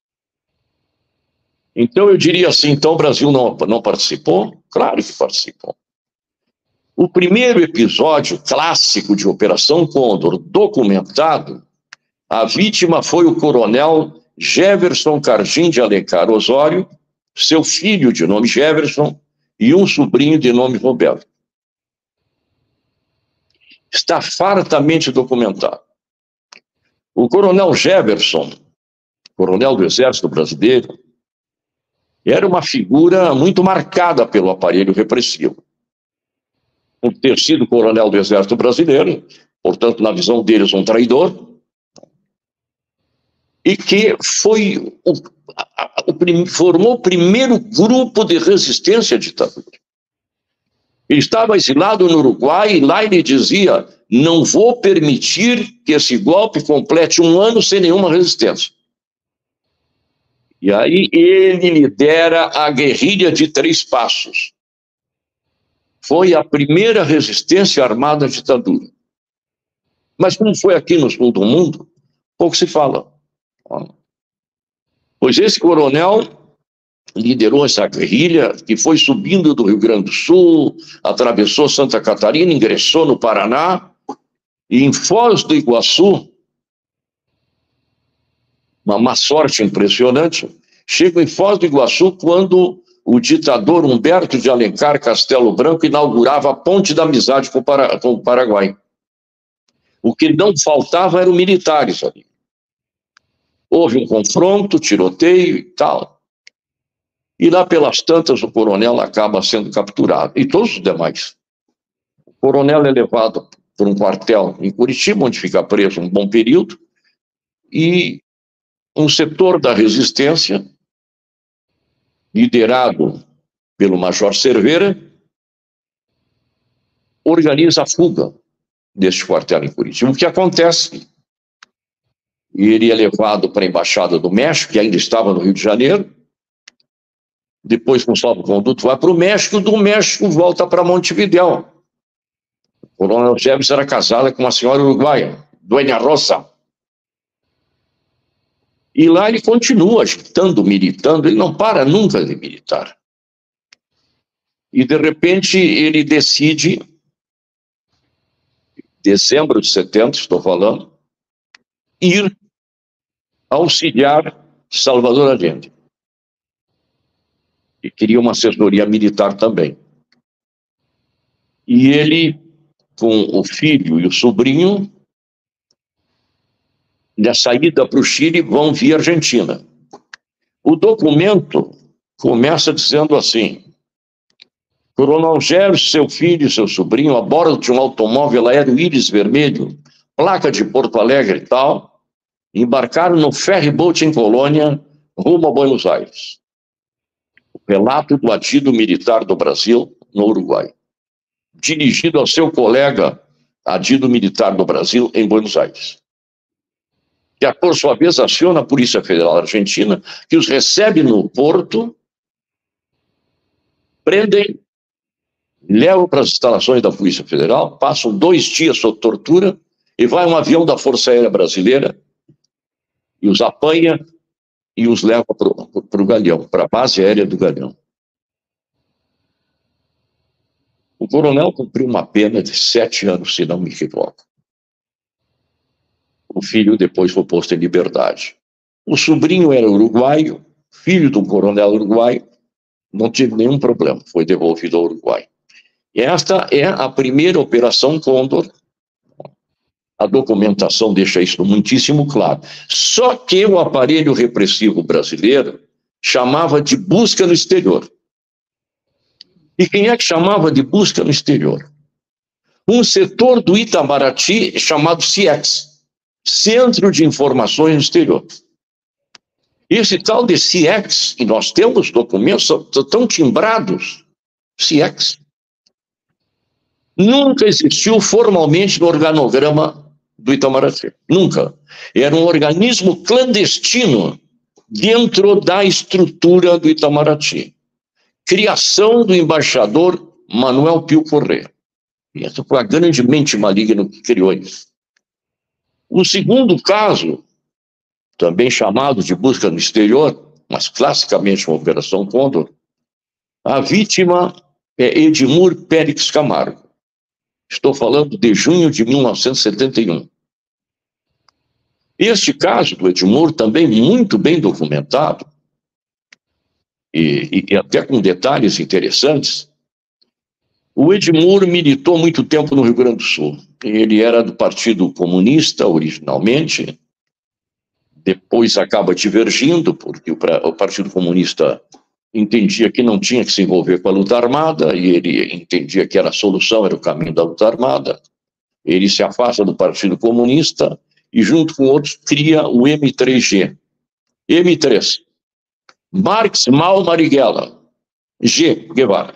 Então eu diria assim, então o Brasil não participou? Claro que participou. O primeiro episódio clássico de Operação Condor documentado, a vítima foi o coronel Jefferson Cardim de Alencar Osório, seu filho de nome Jefferson e um sobrinho de nome Roberto. Está fartamente documentado. O coronel Jefferson, coronel do Exército Brasileiro, era uma figura muito marcada pelo aparelho repressivo. Por ter sido coronel do Exército Brasileiro, portanto, na visão deles, um traidor, e que formou o primeiro grupo de resistência à ditadura. Ele estava exilado no Uruguai e lá ele dizia: não vou permitir que esse golpe complete 1 ano sem nenhuma resistência. E aí ele lidera a guerrilha de 3 passos. Foi a primeira resistência armada à ditadura. Mas como foi aqui no sul do mundo, pouco se fala. Pois esse coronel liderou essa guerrilha que foi subindo do Rio Grande do Sul, atravessou Santa Catarina, ingressou no Paraná, e em Foz do Iguaçu, uma má sorte impressionante, chega em Foz do Iguaçu quando o ditador Humberto de Alencar Castelo Branco inaugurava a Ponte da Amizade com o Paraguai. O que não faltava eram militares ali. Houve um confronto, tiroteio e tal. E lá pelas tantas o coronel acaba sendo capturado. E todos os demais. O coronel é levado para um quartel em Curitiba, onde fica preso um bom período. E um setor da resistência, liderado pelo Major Cerveira, organiza a fuga deste quartel em Curitiba. O que acontece? Ele é levado para a Embaixada do México, que ainda estava no Rio de Janeiro. Depois, com salvo-conduto, vai para o México, do México volta para Montevidéu. O coronel Jefferson era casado com uma senhora uruguaia, Dueña Rosa. E lá ele continua agitando, militando, ele não para nunca de militar. E, de repente, ele decide, dezembro de 70, estou falando, ir auxiliar Salvador Allende. E queria uma assessoria militar também. E ele, com o filho e o sobrinho, na saída para o Chile, vão via Argentina. O documento começa dizendo assim: Coronel Jefferson, seu filho e seu sobrinho, a bordo de um automóvel aéreo Íris vermelho, placa de Porto Alegre e tal, embarcaram no ferryboat em Colônia, rumo a Buenos Aires. O relato do adido militar do Brasil no Uruguai, dirigido ao seu colega adido militar do Brasil em Buenos Aires, que, por sua vez, aciona a Polícia Federal Argentina, que os recebe no porto, prendem, levam para as instalações da Polícia Federal, passam 2 dias sob tortura, e vai um avião da Força Aérea Brasileira e os apanha e os leva para o Galeão, para a base aérea do Galeão. O coronel cumpriu uma pena de 7 anos, se não me equivoco. O filho depois foi posto em liberdade. O sobrinho era uruguaio, filho de um coronel uruguaio, não tive nenhum problema, foi devolvido ao Uruguai. E esta é a primeira Operação Condor. A documentação deixa isso muitíssimo claro. Só que o aparelho repressivo brasileiro chamava de busca no exterior. E quem é que chamava de busca no exterior? Um setor do Itamaraty chamado CIEX, Centro de Informações no Exterior. Esse tal de CIEX, e nós temos documentos, estão timbrados, CIEX, nunca existiu formalmente no organograma do Itamaraty. Nunca. Era um organismo clandestino dentro da estrutura do Itamaraty. Criação do embaixador Manuel Pio Corrêa. E essa foi a grande mente maligna que criou isso. O segundo caso, também chamado de busca no exterior, mas classicamente uma Operação Condor, a vítima é Edmur Périx Camargo. Estou falando de junho de 1971. Este caso do Edmur, também muito bem documentado, e até com detalhes interessantes. O Edmur militou muito tempo no Rio Grande do Sul. Ele era do Partido Comunista originalmente, depois acaba divergindo, porque o Partido Comunista entendia que não tinha que se envolver com a luta armada, e ele entendia que a solução era o caminho da luta armada. Ele se afasta do Partido Comunista e, junto com outros, cria o M3G. M3. Marx, Mal, Marighella. G, Guevara.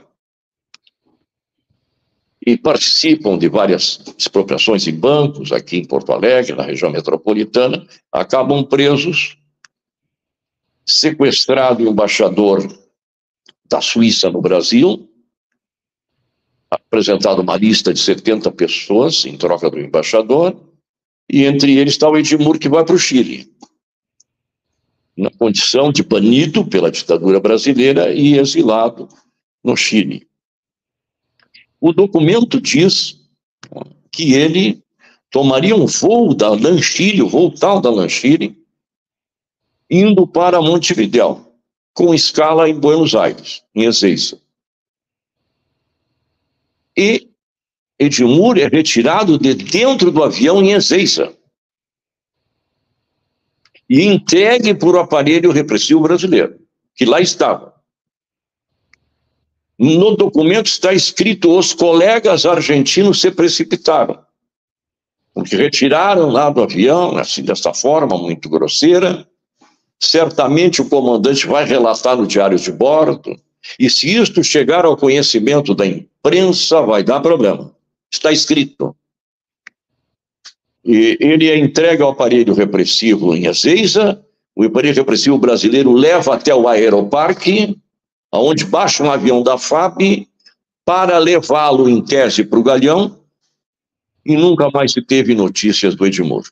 E participam de várias expropriações em bancos, aqui em Porto Alegre, na região metropolitana, acabam presos, sequestrado o embaixador da Suíça no Brasil, apresentado uma lista de 70 pessoas em troca do embaixador, e entre eles está o Edmur, que vai para o Chile, na condição de banido pela ditadura brasileira e exilado no Chile. O documento diz que ele tomaria um voo da Lanchile, o voo tal da Lanchile, indo para Montevidéu, com escala em Buenos Aires, em Ezeiza. E Edmur é retirado de dentro do avião em Ezeiza e entregue por o aparelho repressivo brasileiro, que lá estava. No documento está escrito: os colegas argentinos se precipitaram, porque retiraram lá do avião, assim, dessa forma muito grosseira. Certamente o comandante vai relatar no diário de bordo, e se isto chegar ao conhecimento da imprensa, vai dar problema. Está escrito. E ele é entregue ao aparelho repressivo em Ezeiza, o aparelho repressivo brasileiro leva até o aeroparque, onde baixa um avião da FAB para levá-lo em tese para o Galeão, e nunca mais se teve notícias do Edmur.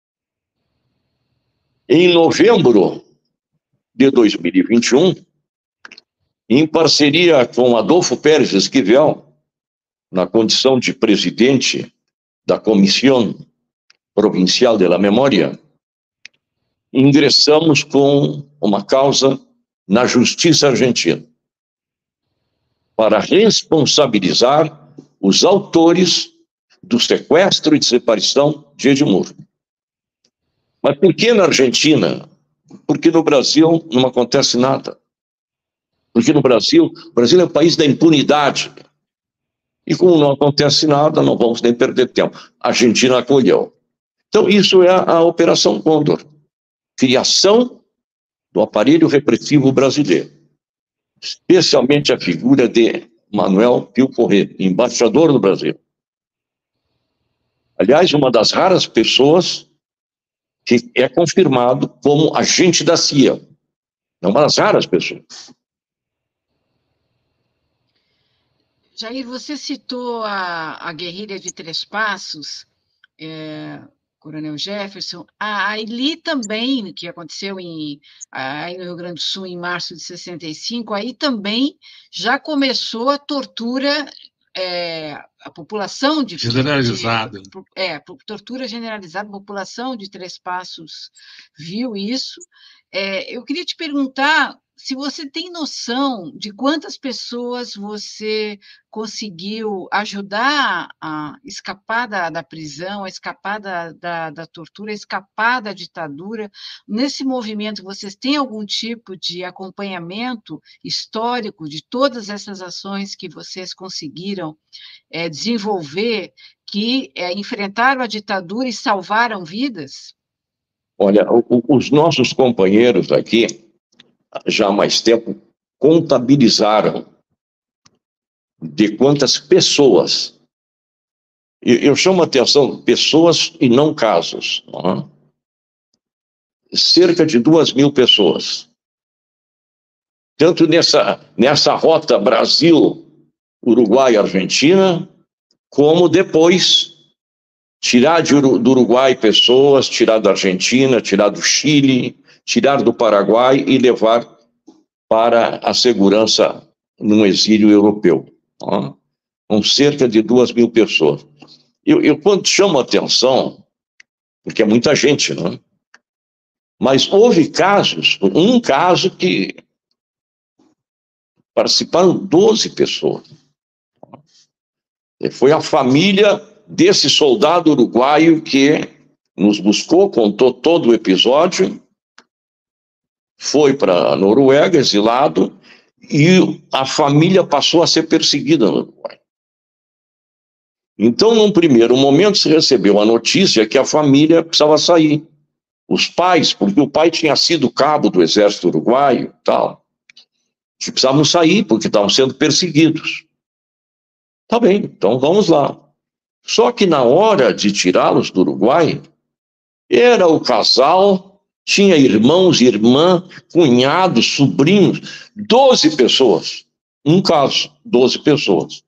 Em novembro de 2021, em parceria com Adolfo Pérez Esquivel, na condição de presidente da Comissão Provincial de la Memória, ingressamos com uma causa na Justiça Argentina para responsabilizar os autores do sequestro e desaparição de Edmur. Mas por que na Argentina? Porque no Brasil não acontece nada. Porque no Brasil, o Brasil é o país da impunidade. E como não acontece nada, não vamos nem perder tempo. A Argentina acolheu. Então, isso é a Operação Condor. Criação do aparelho repressivo brasileiro. Especialmente a figura de Manuel Pio Corrêa, embaixador do Brasil. Aliás, uma das raras pessoas que é confirmado como agente da CIA. É uma das raras pessoas. Jair, você citou a guerrilha de Três Passos, Coronel Jefferson, a Eli também, que aconteceu aí no Rio Grande do Sul em março de 65, aí também já começou a tortura, a população generalizada. Tortura generalizada, a população de Três Passos viu isso. Eu queria te perguntar se você tem noção de quantas pessoas você conseguiu ajudar a escapar da prisão, a escapar da tortura, a escapar da ditadura, nesse movimento vocês têm algum tipo de acompanhamento histórico de todas essas ações que vocês conseguiram desenvolver, que enfrentaram a ditadura e salvaram vidas? Olha, os nossos companheiros aqui, já há mais tempo, contabilizaram de quantas pessoas, eu chamo a atenção, pessoas e não casos, não é? Cerca de 2.000 pessoas. Tanto nessa rota Brasil, Uruguai, Argentina, como depois tirar do Uruguai pessoas, tirar da Argentina, tirar do Chile, tirar do Paraguai e levar para a segurança num exílio europeu. Com cerca de 2.000 pessoas. Eu quando chamo a atenção, porque é muita gente, não é? Mas houve casos, um caso que participaram 12 pessoas. Foi a família desse soldado uruguaio que nos buscou, contou todo o episódio, foi para a Noruega, exilado, e a família passou a ser perseguida no Uruguai. Então, num primeiro momento, se recebeu a notícia que a família precisava sair. Os pais, porque o pai tinha sido cabo do exército uruguaio e tal, que precisavam sair porque estavam sendo perseguidos. Tá bem, então vamos lá. Só que na hora de tirá-los do Uruguai, era o casal, tinha irmãos, irmã, cunhados, sobrinhos, 12 pessoas. Um caso, 12 pessoas.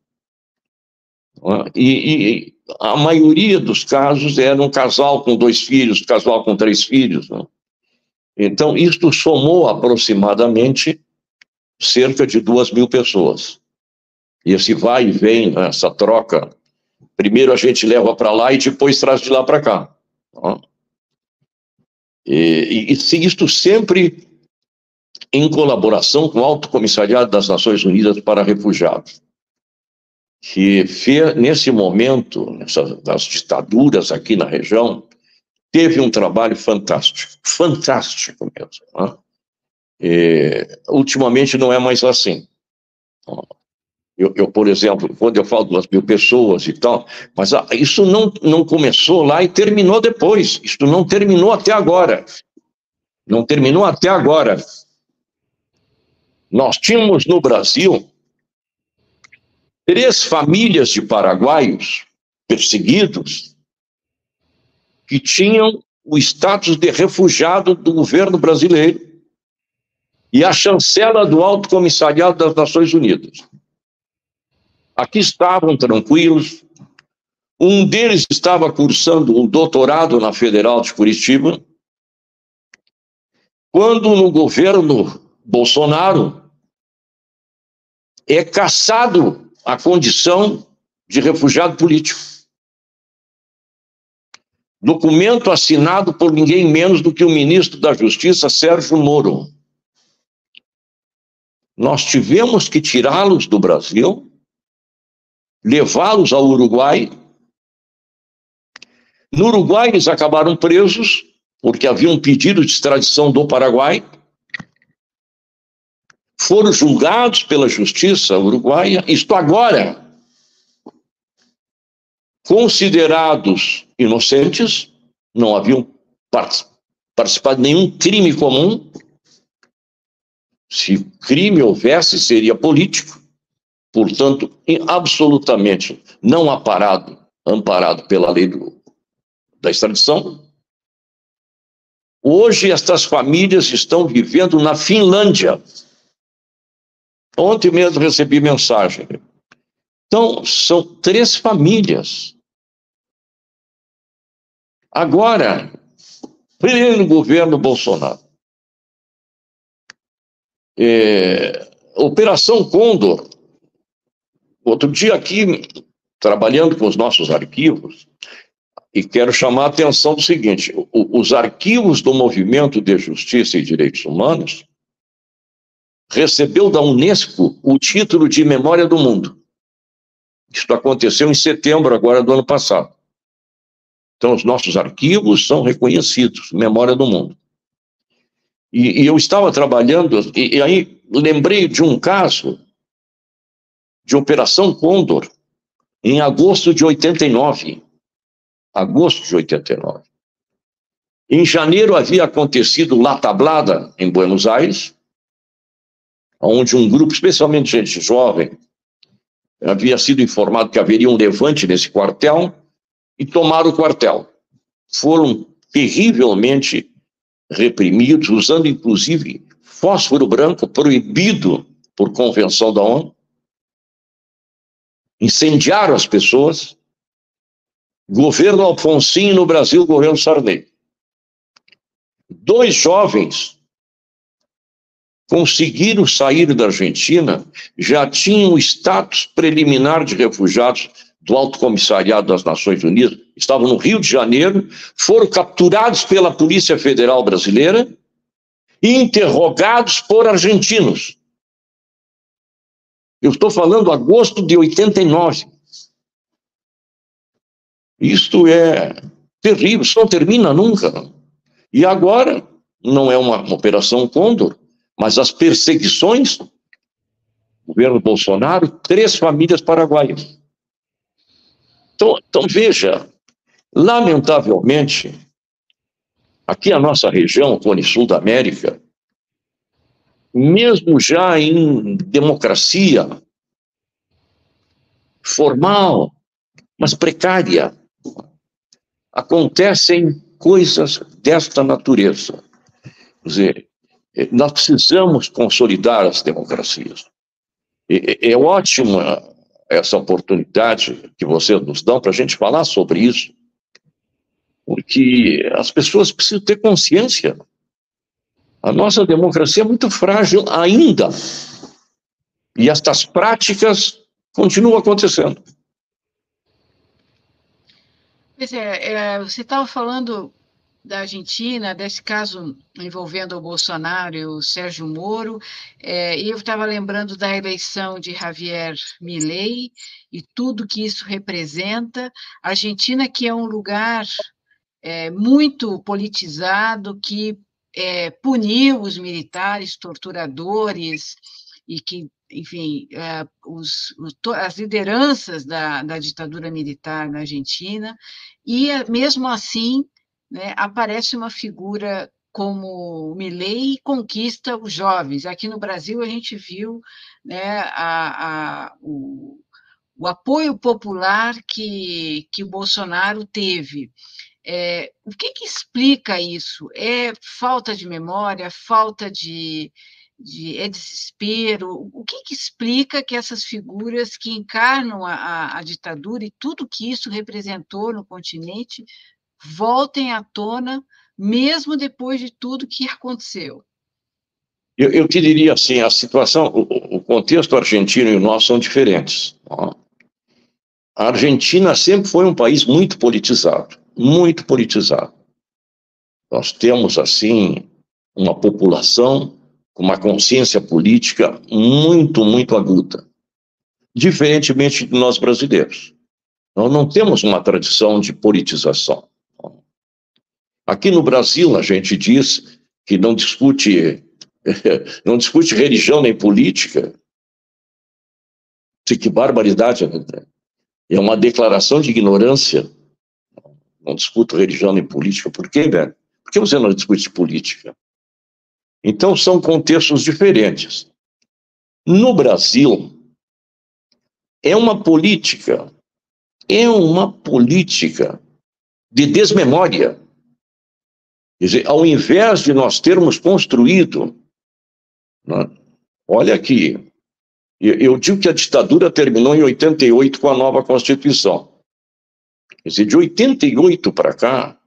E a maioria dos casos era um casal com 2 filhos, casal com 3 filhos. Né? Então, isto somou aproximadamente cerca de 2.000 pessoas. E esse vai e vem, né, essa troca, primeiro a gente leva para lá e depois traz de lá para cá. Né? E isto sempre em colaboração com o Alto Comissariado das Nações Unidas para Refugiados, que nesse momento, das ditaduras aqui na região, teve um trabalho fantástico, fantástico mesmo. Né? Ultimamente não é mais assim. Eu, por exemplo, quando eu falo 2.000 pessoas e tal, mas isso não começou lá e terminou depois. Isso não terminou até agora. Não terminou até agora. Nós tínhamos no Brasil 3 famílias de paraguaios perseguidos que tinham o status de refugiado do governo brasileiro e a chancela do Alto Comissariado das Nações Unidas. Aqui estavam tranquilos. Um deles estava cursando um doutorado na Federal de Curitiba, quando no governo Bolsonaro é cassado a condição de refugiado político. Documento assinado por ninguém menos do que o ministro da Justiça, Sérgio Moro. Nós tivemos que tirá-los do Brasil, levá-los ao Uruguai. No Uruguai eles acabaram presos, porque havia um pedido de extradição do Paraguai. Foram julgados pela justiça uruguaia, isto agora, considerados inocentes, não haviam participado de nenhum crime comum. Se crime houvesse, seria político. Portanto, absolutamente não amparado pela lei da extradição. Hoje, estas famílias estão vivendo na Finlândia. Ontem mesmo recebi mensagem. Então, são 3 famílias. Agora, pleno governo Bolsonaro. Operação Condor. Outro dia aqui, trabalhando com os nossos arquivos, e quero chamar a atenção do seguinte: os arquivos do Movimento de Justiça e Direitos Humanos recebeu da Unesco o título de Memória do Mundo. Isso aconteceu em setembro agora do ano passado. Então, os nossos arquivos são reconhecidos, Memória do Mundo. E eu estava trabalhando, e aí lembrei de um caso de Operação Condor, em agosto de 89. Agosto de 89. Em janeiro havia acontecido La Tablada, em Buenos Aires, onde um grupo, especialmente gente jovem, havia sido informado que haveria um levante nesse quartel, e tomaram o quartel. Foram terrivelmente reprimidos, usando inclusive fósforo branco, proibido por convenção da ONU. Incendiaram as pessoas. Governo Alfonsín no Brasil, governo Sarney. 2 jovens conseguiram sair da Argentina, já tinham status preliminar de refugiados do Alto Comissariado das Nações Unidas, estavam no Rio de Janeiro, foram capturados pela Polícia Federal Brasileira e interrogados por argentinos. Eu estou falando agosto de 89. Isto é terrível, isso não termina nunca. E agora, não é uma Operação Condor, mas as perseguições, o governo Bolsonaro, 3 famílias paraguaias. Então veja, lamentavelmente, aqui a nossa região, Cone Sul da América, mesmo já em democracia formal, mas precária, acontecem coisas desta natureza. Quer dizer, nós precisamos consolidar as democracias. É ótima essa oportunidade que vocês nos dão para a gente falar sobre isso, porque as pessoas precisam ter consciência. A nossa democracia é muito frágil ainda, e estas práticas continuam acontecendo. Pois é, você estava falando da Argentina, desse caso envolvendo o Bolsonaro e o Sérgio Moro, e eu estava lembrando da eleição de Javier Milei e tudo que isso representa. A Argentina, que é um lugar muito politizado, que puniu os militares torturadores e que, enfim, as lideranças da ditadura militar na Argentina, e mesmo assim, né, aparece uma figura como Milei e conquista os jovens. Aqui no Brasil a gente viu, né, o apoio popular que o Bolsonaro teve. O que explica isso? É falta de memória, falta de desespero? O que explica que essas figuras que encarnam a ditadura e tudo que isso representou no continente voltem à tona, mesmo depois de tudo que aconteceu? Eu te diria assim, a situação, o contexto argentino e o nosso são diferentes. A Argentina sempre foi um país muito politizado, muito politizado. Nós temos, assim, uma população com uma consciência política muito, muito aguda, diferentemente de nós brasileiros. Nós não temos uma tradição de politização. Aqui no Brasil, a gente diz que não discute religião nem política. Que barbaridade! É uma declaração de ignorância. Não discuto religião nem política. Por quê, velho? Por que você não discute política? Então, são contextos diferentes. No Brasil, é uma política de desmemória. Quer dizer, ao invés de nós termos construído, né, olha aqui, eu digo que a ditadura terminou em 88 com a nova Constituição. Quer dizer, de 88 para cá,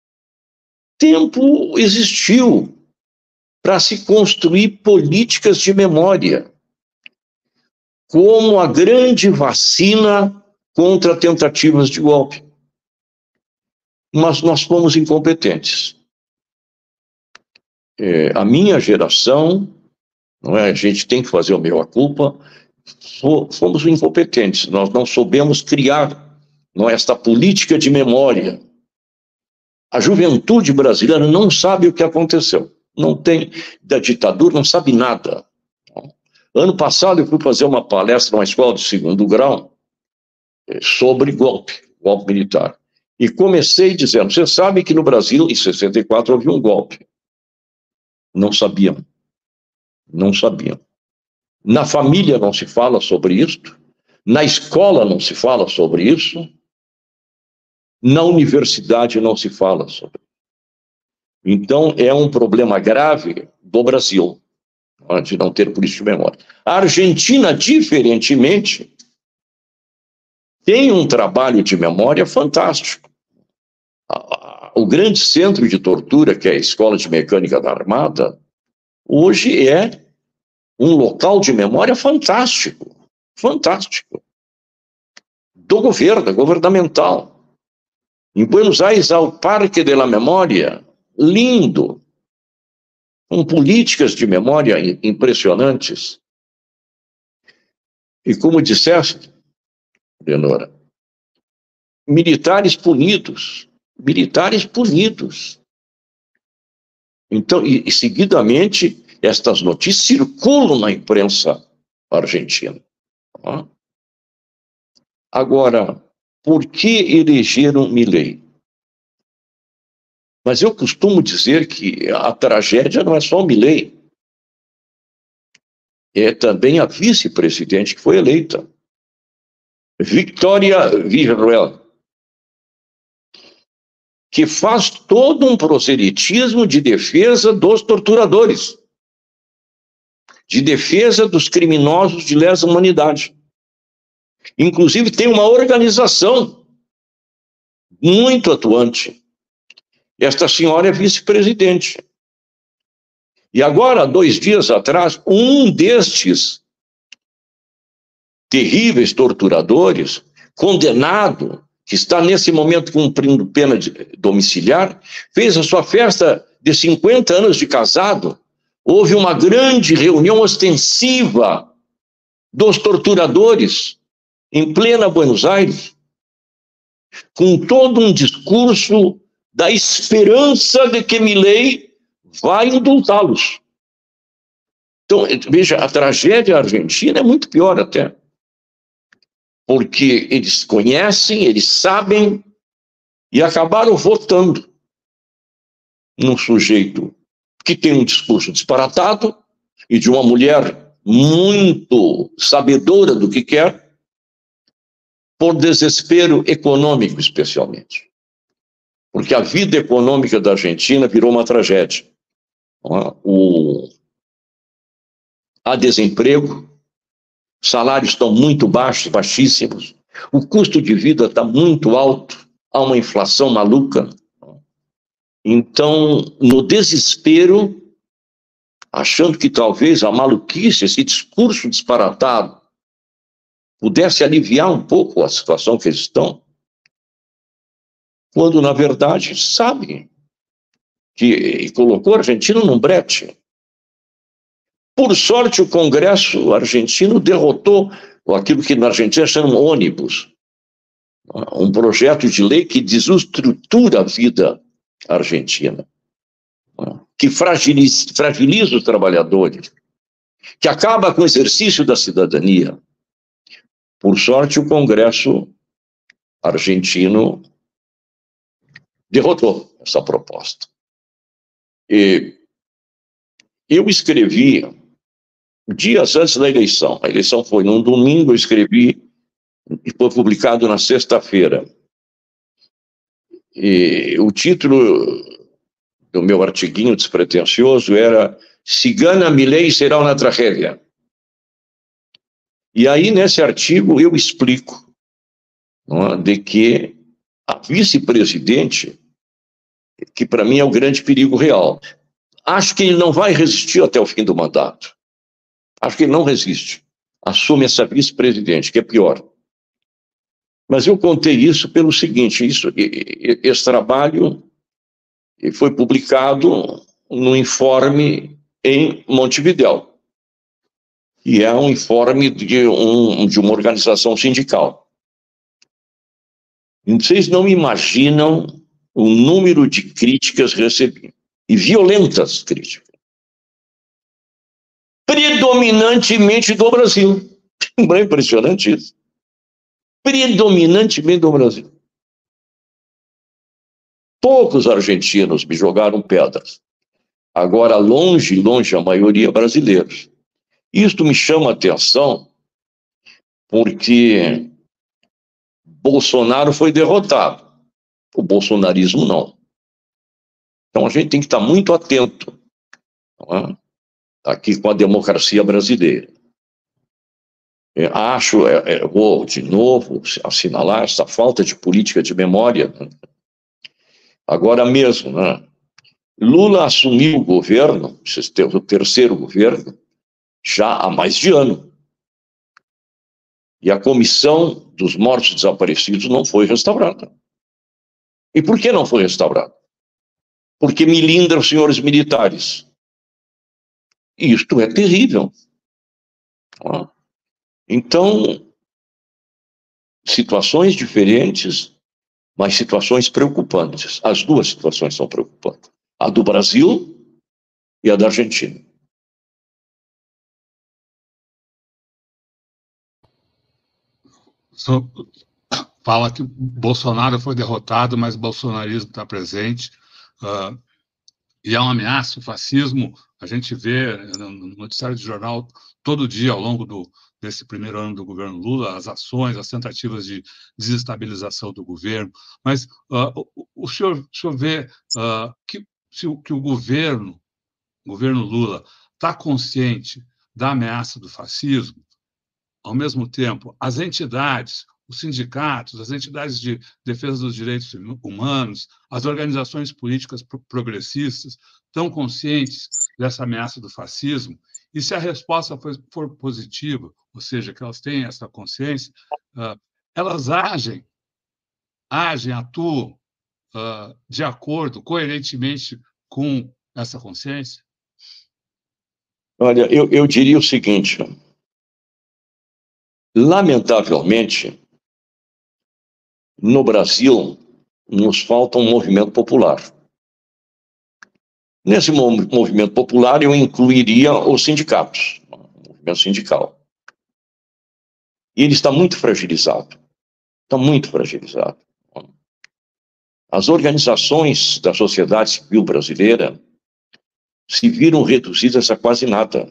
tempo existiu para se construir políticas de memória, como a grande vacina contra tentativas de golpe. Mas nós fomos incompetentes. A minha geração não é? A gente tem que fazer o meia-culpa. Fomos incompetentes, nós não soubemos criar, não é, esta política de memória. A juventude brasileira não sabe o que aconteceu, não tem, da ditadura, não sabe nada. Ano passado eu fui fazer uma palestra numa escola de segundo grau sobre golpe militar. E comecei dizendo, você sabe que no Brasil, em 64, houve um golpe. Não sabiam. Não sabiam. Na família não se fala sobre isso, na escola não se fala sobre isso, na universidade não se fala sobre isso. Então, é um problema grave do Brasil, de não ter política de memória. A Argentina, diferentemente, tem um trabalho de memória fantástico. O grande centro de tortura, que é a Escola de Mecânica da Armada, hoje é um local de memória fantástico, fantástico, do governo, governamental. Em Buenos Aires há o Parque de la Memória, lindo, com políticas de memória impressionantes. E como disseste, Leonora, militares punidos. Então, e seguidamente, estas notícias circulam na imprensa argentina. Agora, por que elegeram Milei? Mas eu costumo dizer que a tragédia não é só o Milei, é também a vice-presidente que foi eleita, Victoria Villarruel, que faz todo um proselitismo de defesa dos torturadores, de defesa dos criminosos de lesa humanidade. Inclusive tem uma organização muito atuante. Esta senhora é vice-presidente. E agora, 2 dias atrás, um destes terríveis torturadores, condenado, que está nesse momento cumprindo pena domiciliar, fez a sua festa de 50 anos de casado. Houve uma grande reunião ostensiva dos torturadores em plena Buenos Aires, com todo um discurso da esperança de que Milei vai indultá-los. Então, veja, a tragédia argentina é muito pior até, porque eles conhecem, eles sabem, e acabaram votando num sujeito que tem um discurso disparatado e de uma mulher muito sabedora do que quer, por desespero econômico, especialmente. Porque a vida econômica da Argentina virou uma tragédia. Há desemprego, salários estão muito baixos, baixíssimos, o custo de vida está muito alto, há uma inflação maluca. Então, no desespero, achando que talvez a maluquice, esse discurso disparatado, pudesse aliviar um pouco a situação que eles estão, quando, na verdade, sabe que colocou a Argentina num brete. Por sorte, o Congresso argentino derrotou aquilo que na Argentina chamam ônibus, um projeto de lei que desestrutura a vida argentina, que fragiliza os trabalhadores, que acaba com o exercício da cidadania. Por sorte, o Congresso argentino derrotou essa proposta. E eu escrevi dias antes da eleição. A eleição foi num domingo, eu escrevi e foi publicado na sexta-feira. E o título do meu artiguinho despretensioso era "Se gana Milei, será uma tragédia". E aí, nesse artigo, eu explico de que a vice-presidente, que para mim é o grande perigo real, acho que ele não vai resistir até o fim do mandato. Acho que ele não resiste. Assume essa vice-presidente, que é pior. Mas eu contei isso pelo seguinte, esse trabalho foi publicado no Informe em Montevidéu. e é um informe de uma organização sindical. Vocês não imaginam o número de críticas recebidas, e violentas críticas, predominantemente do Brasil. Não é impressionante isso? Predominantemente do Brasil. Poucos argentinos me jogaram pedras. Agora, longe a maioria brasileiros. Isto me chama a atenção porque Bolsonaro foi derrotado. O bolsonarismo não. Então a gente tem que estar muito atento, não é? Aqui com a democracia brasileira. Vou de novo assinalar essa falta de política de memória. Né? Agora mesmo, né? Lula assumiu o governo, o terceiro governo, já há mais de ano. E a comissão dos mortos desaparecidos não foi restaurada. E por que não foi restaurada? Porque melindra os senhores militares. E isto é terrível. Então, situações diferentes, mas situações preocupantes. As duas situações são preocupantes. A do Brasil e a da Argentina. Fala que Bolsonaro foi derrotado, mas o bolsonarismo está presente. E é uma ameaça, o fascismo, a gente vê no noticiário de jornal todo dia ao longo desse primeiro ano do governo Lula, as ações, as tentativas de desestabilização do governo. Mas o senhor vê que o governo Lula está consciente da ameaça do fascismo, ao mesmo tempo, as entidades, os sindicatos, as entidades de defesa dos direitos humanos, as organizações políticas progressistas estão conscientes dessa ameaça do fascismo, e se a resposta for positiva, ou seja, que elas têm essa consciência, elas atuam de acordo, coerentemente com essa consciência? Olha, eu diria o seguinte: lamentavelmente, no Brasil, nos falta um movimento popular. Nesse movimento popular, eu incluiria os sindicatos, o movimento sindical. E ele está muito fragilizado. Está muito fragilizado. As organizações da sociedade civil brasileira se viram reduzidas a quase nada.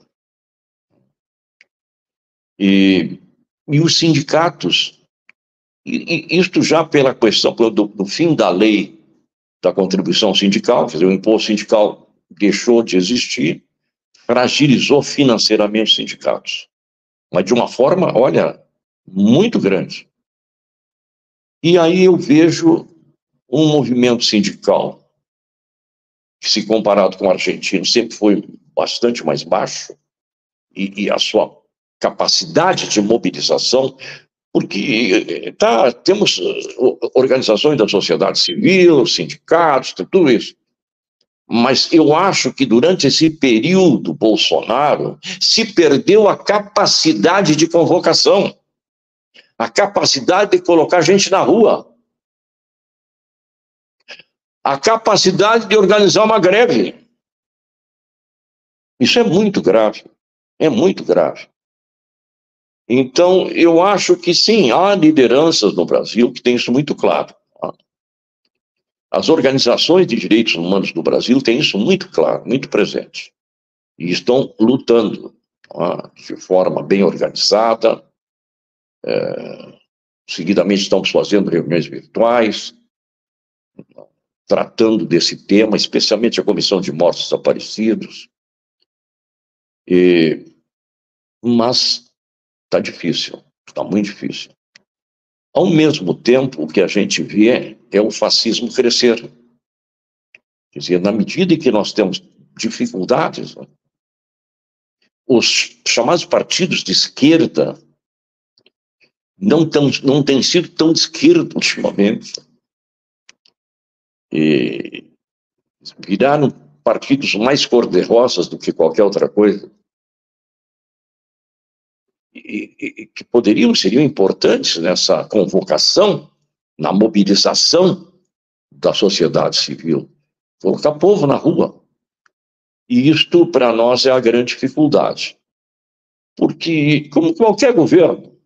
E os sindicatos, isto já pela questão do fim da lei da contribuição sindical, quer dizer, o imposto sindical deixou de existir, fragilizou financeiramente os sindicatos. Mas de uma forma, olha, muito grande. E aí eu vejo um movimento sindical que, se comparado com o argentino, sempre foi bastante mais baixo, e a sua capacidade de mobilização, porque temos organizações da sociedade civil, sindicatos, tudo isso. Mas eu acho que durante esse período Bolsonaro se perdeu a capacidade de convocação, a capacidade de colocar gente na rua, a capacidade de organizar uma greve. Isso é muito grave, é muito grave. Então, eu acho que sim, há lideranças no Brasil que têm isso muito claro. As organizações de direitos humanos do Brasil têm isso muito claro, muito presente. E estão lutando de forma bem organizada. Seguidamente estamos fazendo reuniões virtuais, tratando desse tema, especialmente a Comissão de Mortos Desaparecidos. Mas está difícil, está muito difícil. Ao mesmo tempo, o que a gente vê é o fascismo crescer. Quer dizer, na medida em que nós temos dificuldades, os chamados partidos de esquerda não têm sido tão de esquerda ultimamente. E viraram partidos mais cor-de-rosas do que qualquer outra coisa. que seriam importantes nessa convocação, na mobilização da sociedade civil. Colocar povo na rua. E isto, para nós, é a grande dificuldade. Porque, como qualquer governo,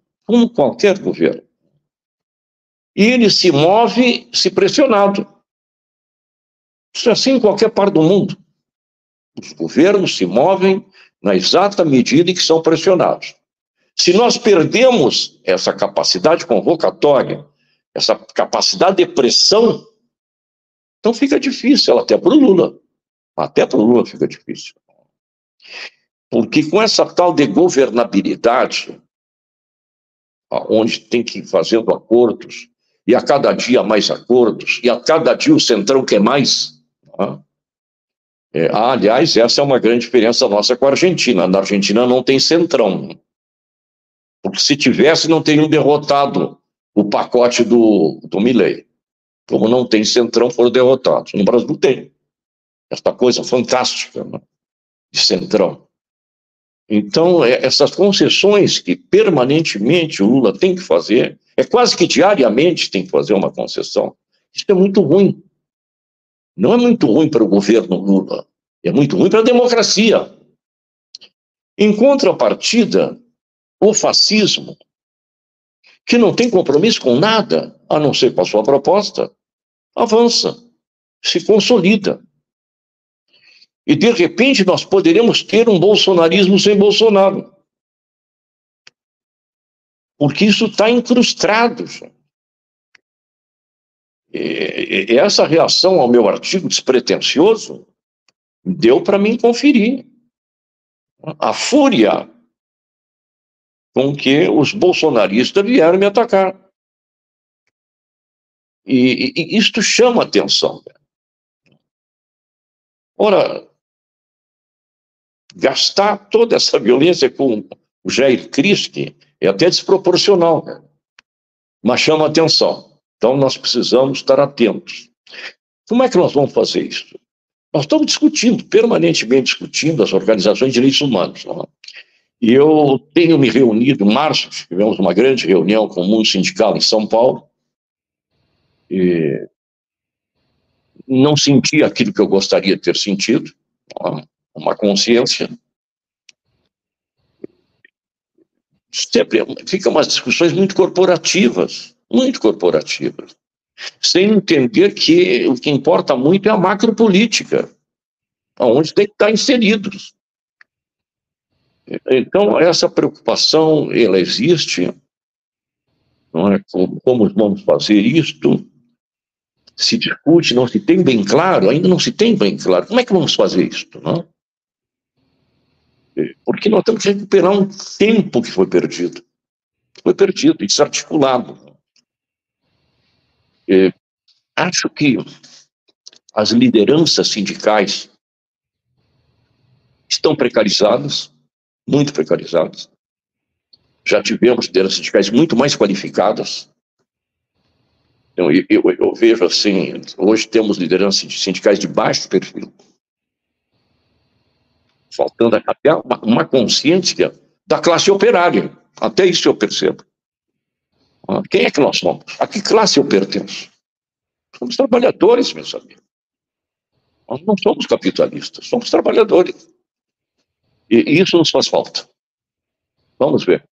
ele se move se pressionado. Isso é assim em qualquer parte do mundo. Os governos se movem na exata medida em que são pressionados. Se nós perdemos essa capacidade convocatória, essa capacidade de pressão, então fica difícil, até para o Lula. Até para o Lula fica difícil. Porque com essa tal de governabilidade, onde tem que ir fazendo acordos, e a cada dia mais acordos, e a cada dia o Centrão quer mais. Aliás, essa é uma grande diferença nossa com a Argentina. Na Argentina não tem Centrão. Porque se tivesse, não teriam derrotado o pacote do Milei. Como não tem Centrão, foram derrotados. No Brasil tem. Essa coisa fantástica, né, de Centrão. Então, essas concessões que permanentemente o Lula tem que fazer, quase que diariamente tem que fazer uma concessão, isso é muito ruim. Não é muito ruim para o governo Lula, é muito ruim para a democracia. Em contrapartida, o fascismo, que não tem compromisso com nada, a não ser com a sua proposta, avança, se consolida. E, de repente, nós poderemos ter um bolsonarismo sem Bolsonaro. Porque isso está incrustado. E essa reação ao meu artigo despretensioso deu para mim conferir a fúria com que os bolsonaristas vieram me atacar. E isto chama atenção. Ora, gastar toda essa violência com o Jair Kriski é até desproporcional, mas chama atenção. Então, nós precisamos estar atentos. Como é que nós vamos fazer isso? Nós estamos discutindo, permanentemente discutindo, as organizações de direitos humanos. Não é? E eu tenho me reunido, em março, tivemos uma grande reunião com o mundo sindical em São Paulo, e não senti aquilo que eu gostaria de ter sentido, uma consciência. Sempre ficam umas discussões muito corporativas, sem entender que o que importa muito é a macropolítica, onde tem que estar inseridos. Então, essa preocupação, ela existe, não é? Como vamos fazer isto? Se discute, não se tem bem claro, ainda não se tem bem claro. Como é que vamos fazer isto? Não? Porque nós temos que recuperar um tempo que foi perdido. Desarticulado. Acho que as lideranças sindicais estão precarizadas, muito precarizadas. Já tivemos lideranças sindicais muito mais qualificadas. Então, eu vejo assim, hoje temos lideranças sindicais de baixo perfil. Faltando até uma consciência da classe operária. Até isso eu percebo. Quem é que nós somos? A que classe eu pertenço? Somos trabalhadores, meus amigos. Nós não somos capitalistas, somos trabalhadores. E isso nos faz falta. Vamos ver.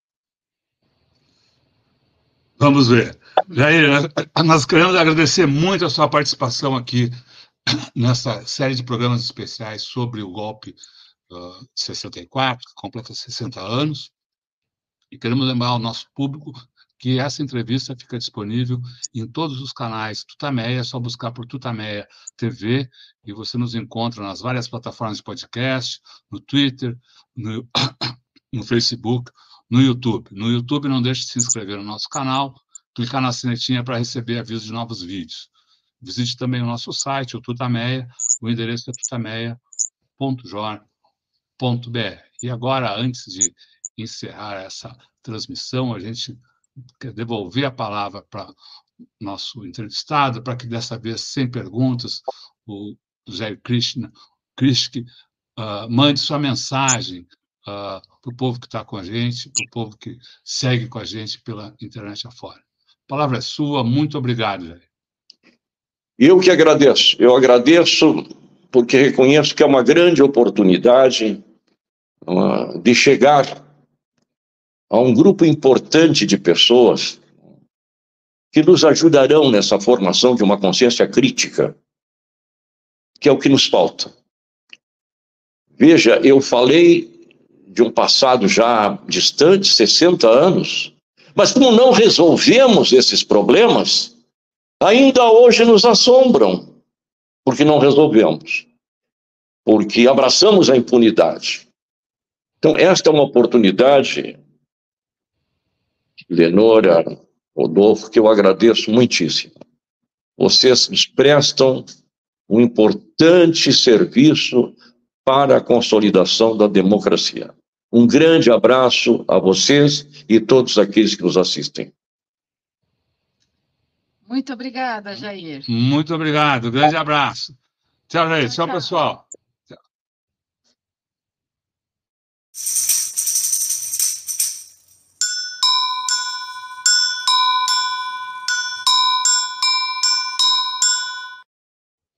Vamos ver. Jair, nós queremos agradecer muito a sua participação aqui nessa série de programas especiais sobre o golpe de 64, que completa 60 anos. E queremos lembrar ao nosso público que essa entrevista fica disponível em todos os canais Tutameia, é só buscar por Tutameia TV, e você nos encontra nas várias plataformas de podcast, no Twitter, no Facebook, no YouTube. No YouTube, não deixe de se inscrever no nosso canal, clicar na sinetinha para receber avisos de novos vídeos. Visite também o nosso site, o Tutameia, o endereço é tutameia.jor.br. E agora, antes de encerrar essa transmissão, a gente quer devolver a palavra para nosso entrevistado, para que dessa vez, sem perguntas, o Jair Kriski mande sua mensagem para o povo que está com a gente, para o povo que segue com a gente pela internet afora. A palavra é sua, muito obrigado, Jair. Eu que agradeço. Eu agradeço porque reconheço que é uma grande oportunidade de chegar a um grupo importante de pessoas que nos ajudarão nessa formação de uma consciência crítica, que é o que nos falta. Veja, eu falei de um passado já distante, 60 anos, mas como não resolvemos esses problemas, ainda hoje nos assombram, porque não resolvemos, porque abraçamos a impunidade. Então, esta é uma oportunidade, Lenora, Rodolfo, que eu agradeço muitíssimo. Vocês nos prestam um importante serviço para a consolidação da democracia. Um grande abraço a vocês e todos aqueles que nos assistem. Muito obrigada, Jair. Muito obrigado. Grande abraço. Tchau, Jair. Tchau, pessoal.